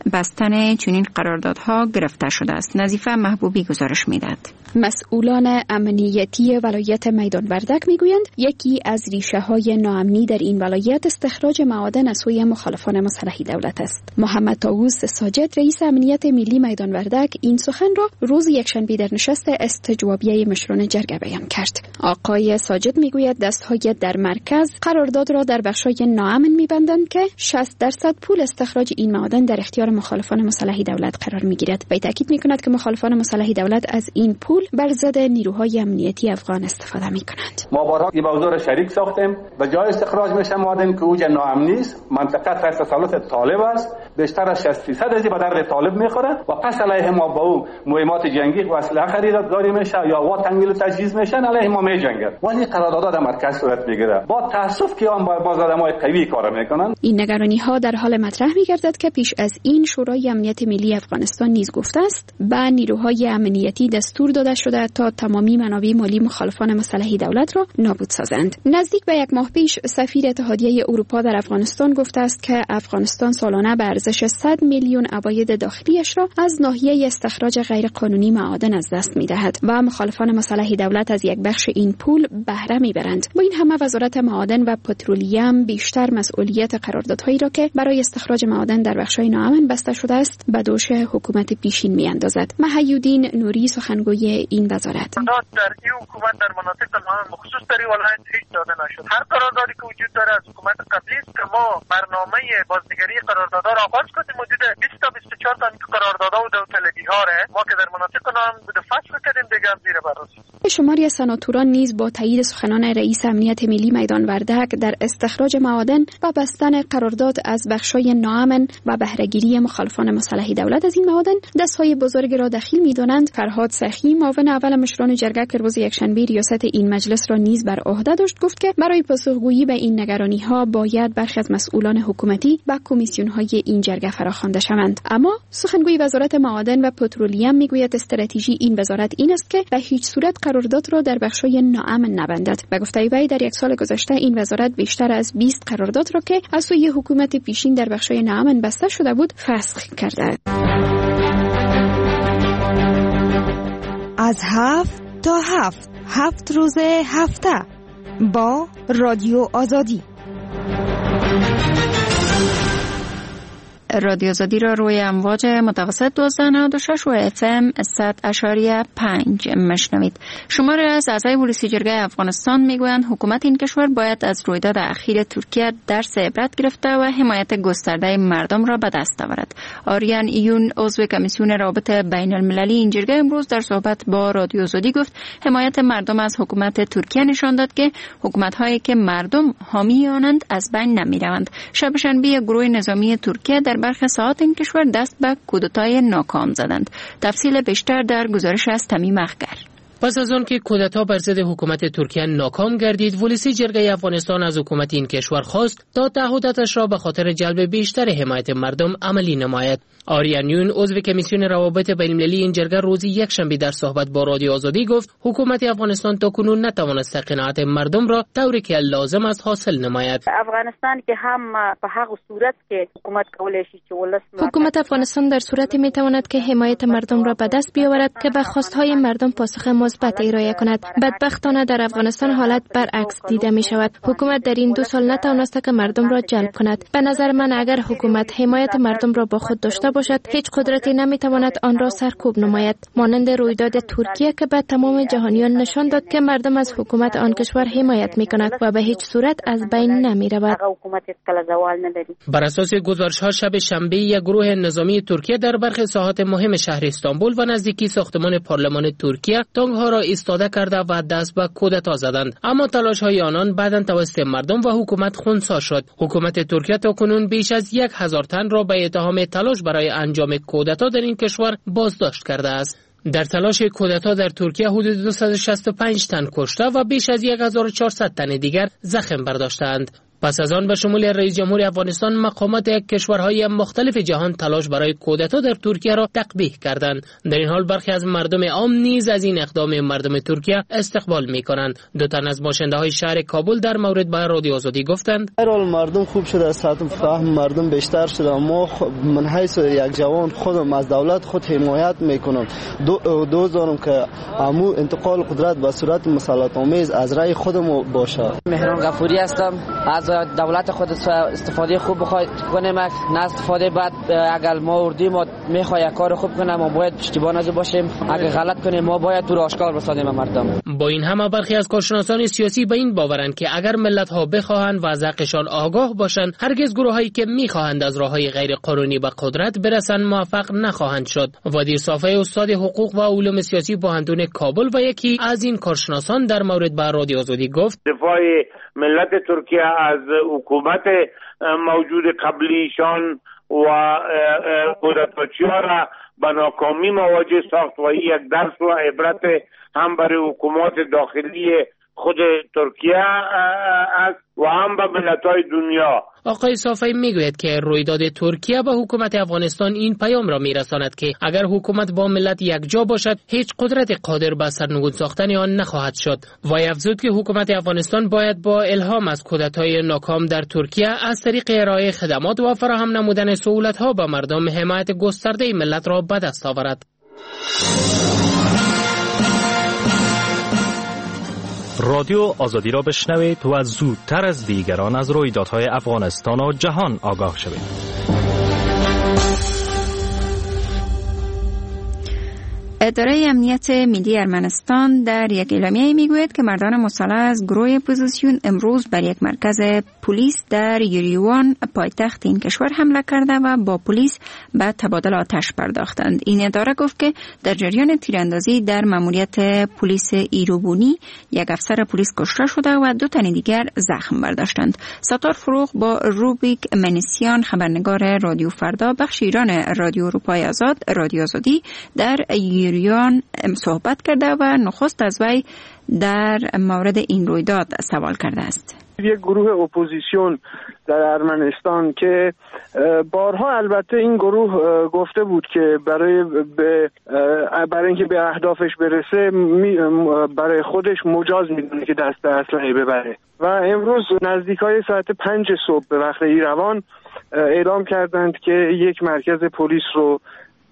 بستن چنین قراردادها گرفته شده است. نظیفه محبوبی گزارش میداد. مسئولان امنیتی ولایت میدان وردک میگویند یکی از ریشه های ناامنی در این ولایت استخراج معادن از سوی مخالفان مسلح دولت است. محمد طاووس ساجد رئیس امنیت ملی میدان وردک این سخن را روز یکشنبه در نشست استجوابیه مشران جرگه بیان کرد. آقای ساجد میگوید دستهای در مرکز قرارداد را در بخش‌های ناامن میبندند که شصت درصد پول استخراج این معادن در اختیار مخالفان مسلح دولت قرار میگیرد. و تاکید میکند که مخالفان مسلح دولت از این پول بر ضد نیروهای امنیتی افغان استفاده میکنند. ما بارها این موضوع را شریک ساختیم. به جای استخراج میشه معادن که اوج ناامنی است، منطقه تحت تسلط طالب است، بیشتر از شصت درصد از به درد طالب میخوره و پس علیه ما با او مهمات جنگی و اسلحه خریداری میشه یا وا تنویل و تجهیز میشن، علیه ما میجنگند. ولی قرارداد در مرکز صورت میگیره. با تاسف که آن باز آدمای قوی کار میکنن. این نگرانی ها در حال مطرح میگردد که پیش از این شورای امنیت ملی افغانستان نیز گفته است به نیروهای امنیتی دستور داده شده تا تمامی منابع مالی مخالفان مسلح دولت را نابود سازند. نزدیک به یک ماه پیش سفیر اتحادیه اروپا در افغانستان گفته است که افغانستان سالانه به ارزش صد میلیون عواید داخلیش را از ناحیه استخراج غیرقانونی معادن از دست می‌دهد و مخالفان مسلح دولت از یک بخش این پول بهره می‌برند. با این همه وزارت معادن و پترولیوم بیشتر مسئولیت قراردادهایی را که برای استخراج معادن در بخش‌های ناامن بسته شده است به دوش حکومت پیشین می‌اندازد. محیودین نوری سخنگوی این وزارت در این حکومت در مناطق ناامن بخصوص در ولایت هیچ داده نشد. هر قراردادی که وجود داره از حکومت قبلی است که ما برنامه بازنگری قراردادها را آغاز کردیم. حدود بیست تا بیست و چهار تا قراردادها و داوطلبی‌ها را ما که در مناطق ناامن بوده فصل کردیم دیگر زیر بررسی. شماری از سناتوران نیز با تایید سخنان رئیس امنیت ملی میدان وردک در استخراج معادن و بستن قرارداد از بخش‌های ناامن و بهره‌گیری مخالفان مسلح دولت از این معادن دست‌های بزرگ را دخیل می‌دانند. فرهاد سخی معاون اول مشران جرگه که روز یکشنبه ریاست این مجلس را نیز بر عهده داشت گفت که برای پاسخگویی به این نگرانی‌ها باید برخی از مسئولان حکومتی و کمیسیون‌های این جرگه فراخوانده شوند. اما سخنگوی وزارت معادن و پترولیوم میگوید استراتژی این وزارت این است که به هیچ صورت قرارداد را در بخش‌های ناامن نبندد. و گفته وی در یک سال گذشته این وزارت بیشتر از بیست قرارداد را که از سوی حکومت پیشین در بخش‌های ناامن بسته شده بود فسخ کرده. از هفت تا هفت هفت روز هفته با رادیو آزادی. رادیو آزادی را روی امواج متوسط دوازده نود و شش و اف ام صد اشاریه پنج مشنوید. شماری از اعضای پلیس جرگه افغانستان میگویند حکومت این کشور باید از رویداد اخیر ترکیه درس عبرت گرفته و حمایت گسترده مردم را به دست آورد. آریان ایون عضو کمیسیون روابط بین المللی این جرگه امروز در صحبت با رادیو آزادی گفت حمایت مردم از حکومت ترکیه نشان داد که حکومت هایی که مردم حامی آنند از بین نمی روند. شب شنبه گروه نظامی ترکیه در برخی ساعات این کشور دست به کودتای ناکام زدند. تفصیل بیشتر در گزارش از تمیم اخگر. پس از آن که کودتا بر ضد حکومت ترکیه ناکام گردید، ولسی جرگه افغانستان از حکومت این کشور خواست تا تعهداتش را به خاطر جلب بیشتر حمایت مردم عملی نماید. آریانیون عضو کمیسیون روابط بین المللی این جرگه روز یک شنبه در صحبت با رادیو آزادی گفت حکومت افغانستان تاکنون نتوانسته قناعت مردم را طوری که لازم است حاصل نماید. افغانستان که هم به هغه صورت که حکومت کولای شي چې ولس حکومت افغانستان در صورتی میتواند که حمایت مردم را به دست بیاورد که به خواستهای مردم پاسخ مثبت ارائه کند. بدبختانه در افغانستان حالت برعکس دیده می شود. حکومت در این دو سال نتوانسته که مردم را جلب کند. به نظر من اگر حکومت حمایت مردم را با خود داشته باشد، هیچ قدرتی نمیتواند آن را سرکوب نماید. مانند رویداد ترکیه که به تمام جهانیان نشان داد که مردم از حکومت آن کشور حمایت میکند و به هیچ صورت از بین نمی رود. بر اساس گزارش‌ها شب شنبه یک گروه نظامی ترکیه در برخی ساحات مهم شهر استانبول و نزدیکی ساختمان پارلمان ترکیه تانک‌ها را ایستاده کرده و دست به کودتا زدند، اما تلاش‌های آنان بعداً توسط مردم و حکومت خنثی شد. حکومت ترکیه تاکنون بیش از یک هزار تن را به اتهام تلاش برای انجام کودتا در این کشور بازداشت کرده است. در تلاش کودتا در ترکیه حدود دویست و شصت و پنج تن کشته و بیش از هزار و چهارصد تن دیگر زخم برداشتند. پس از آن به شمول رئیس جمهور افغانستان مقامات کشورهای مختلف جهان تلاش برای کودتا در ترکیه را تقبیح کردند. در این حال برخی از مردم عام نیز از این اقدام مردم ترکیه استقبال می‌کنند. دو تن از باشنده‌های شهر کابل در مورد با رادیو آزادی گفتند: هر حال مردم خوب شده، از سطح فهم مردم بیشتر شده. ما من حیث یک جوان خودم از دولت خود حمایت میکنم. دو دوزارم که عمو انتقال قدرت به صورت مسلط آمیز از رأی خودم باشه. مهران غفوری هستم. از دولت خود استفاده خوب بخواید کنیم، نه استفاده بعد. اگر ما اردیم و میخواد کار خوب کنیم ما باید پشتیبان از باشیم، اگر غلط کنیم ما باید تو آشکار رسانیم مردم. با این همه برخی از کارشناسان سیاسی به این باورند که اگر ملت ها بخواهند و از حقشان آگاه باشند، هرگز گروهایی که میخواهند از راههای غیر قانونی به قدرت برسند موفق نخواهند شد. وادیر صافی استاد حقوق و علوم سیاسی پوهنتون کابل و یکی از این کارشناسان در مورد با رادیو آزادی گفت: دفاع ملت ترکیه از حکومت موجود قبلیشان و کودتاچی‌ها را به ناکامی مواجه ساخت و یک درس و عبرت هم برای حکومت داخلی خود ترکیه است و هم به ملت‌های دنیا. آقای صافی میگوید که رویداد ترکیه به حکومت افغانستان این پیام را میرساند که اگر حکومت با ملت یکجا باشد، هیچ قدرت قادر به سرنگون ساختن آن نخواهد شد. وی افزود که حکومت افغانستان باید با الهام از کودتای ناکام در ترکیه از طریق ارائه خدمات و فراهم نمودن سهولت‌ها به مردم حمایت گسترده ملت را به دست آورد. رادیو آزادی را بشنوید و زودتر از دیگران از رویدادهای افغانستان و جهان آگاه شوید. اداره امنیت ملی ارمنستان در یک اعلامیه میگوید که مردان مسلح از گروه اپوزیسیون امروز بر یک مرکز پلیس در یریوان پایتخت این کشور حمله کرده و با پلیس به تبادل آتش پرداختند. این اداره گفت که در جریان تیراندازی در ماموریت پلیس ایروبونی یک افسر پلیس کشته شده و دو تن دیگر زخم برداشتند. ستار فروغ با روبیک منسیان خبرنگار رادیو فردا بخش ایران رادیو اروپای آزاد رادیو آزادی در یریوان صحبت کرده و نخست از وی در مورد این رویداد سوال کرده است. یک گروه اپوزیسیون در ارمنستان که بارها البته این گروه گفته بود که برای برای اینکه به اهدافش برسه برای خودش مجاز میدونه که دست به اسلحه ببره و امروز نزدیکای ساعت پنج صبح به وقت ایروان اعلام کردند که یک مرکز پلیس رو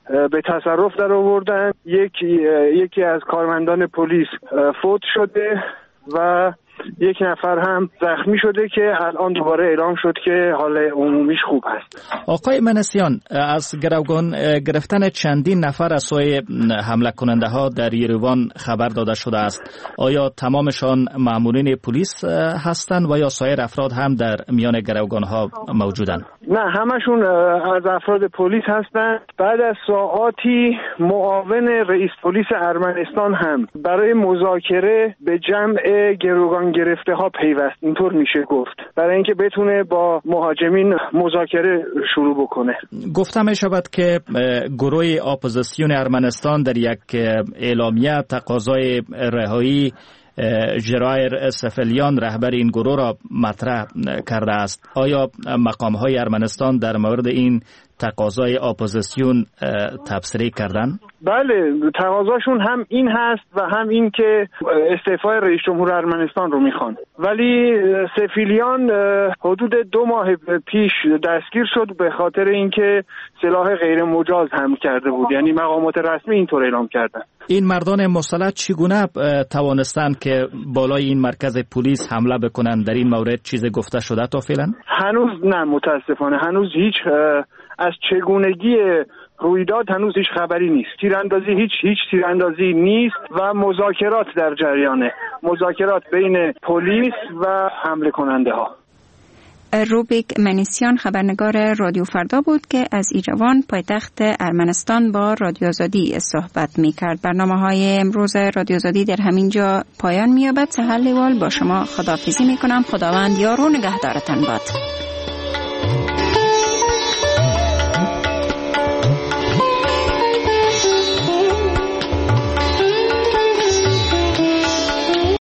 به تصرف در آوردن. یکی یکی از کارمندان پلیس فوت شده و یک نفر هم زخمی شده که الان دوباره اعلام شد که حال عمومیش خوب است. آقای منسیان، از گروگان گرفتن چندین نفر از سوی حمله کننده ها در یریوان خبر داده شده است. آیا تمامشان مامورین پلیس هستند و یا سایر افراد هم در میان گروگان ها موجودند؟ نه، همشون از افراد پلیس هستند. بعد از ساعاتی معاون رئیس پلیس ارمنستان هم برای مذاکره به جمع گروگان گرفته ها پیوست، اینطور میشه گفت، برای اینکه بتونه با مهاجمین مذاکره شروع بکنه. گفته می شود که گروه اپوزیسیون ارمنستان در یک اعلامیه تقاضای رهایی ژرایر سفلیان رهبر این گروه را مطرح کرده است. آیا مقام‌های ارمنستان در مورد این تقاضای اپوزیسیون تبصره کردن؟ بله، تقاضاشون هم این هست و هم این که استعفای رئیس جمهور ارمنستان رو میخوان. ولی سفیلیان حدود دو ماه پیش دستگیر شد به خاطر اینکه سلاح غیر مجاز حمل کرده بود، یعنی مقامات رسمی اینطور اعلام کردن. این مردان مسلح چگونه توانستند که بالای این مرکز پلیس حمله بکنند؟ در این مورد چیز گفته شده تا فعلا؟ هنوز نه، متاسفانه هنوز هیچ از چگونگی رویداد هنوز هیچ خبری نیست. تیراندازی هیچ هیچ تیراندازی نیست و مذاکرات در جریانه، مذاکرات بین پلیس و حمله کننده ها. روبیک منیسیان خبرنگار رادیو فردا بود که از ایجوان پایتخت ارمنستان با رادیو آزادی صحبت می کرد. برنامه های امروز رادیو آزادی در همین جا پایان می یابد. سهر لیوال با شما خداحافظی می کنم. خداوند یار و نگهدارتان باد.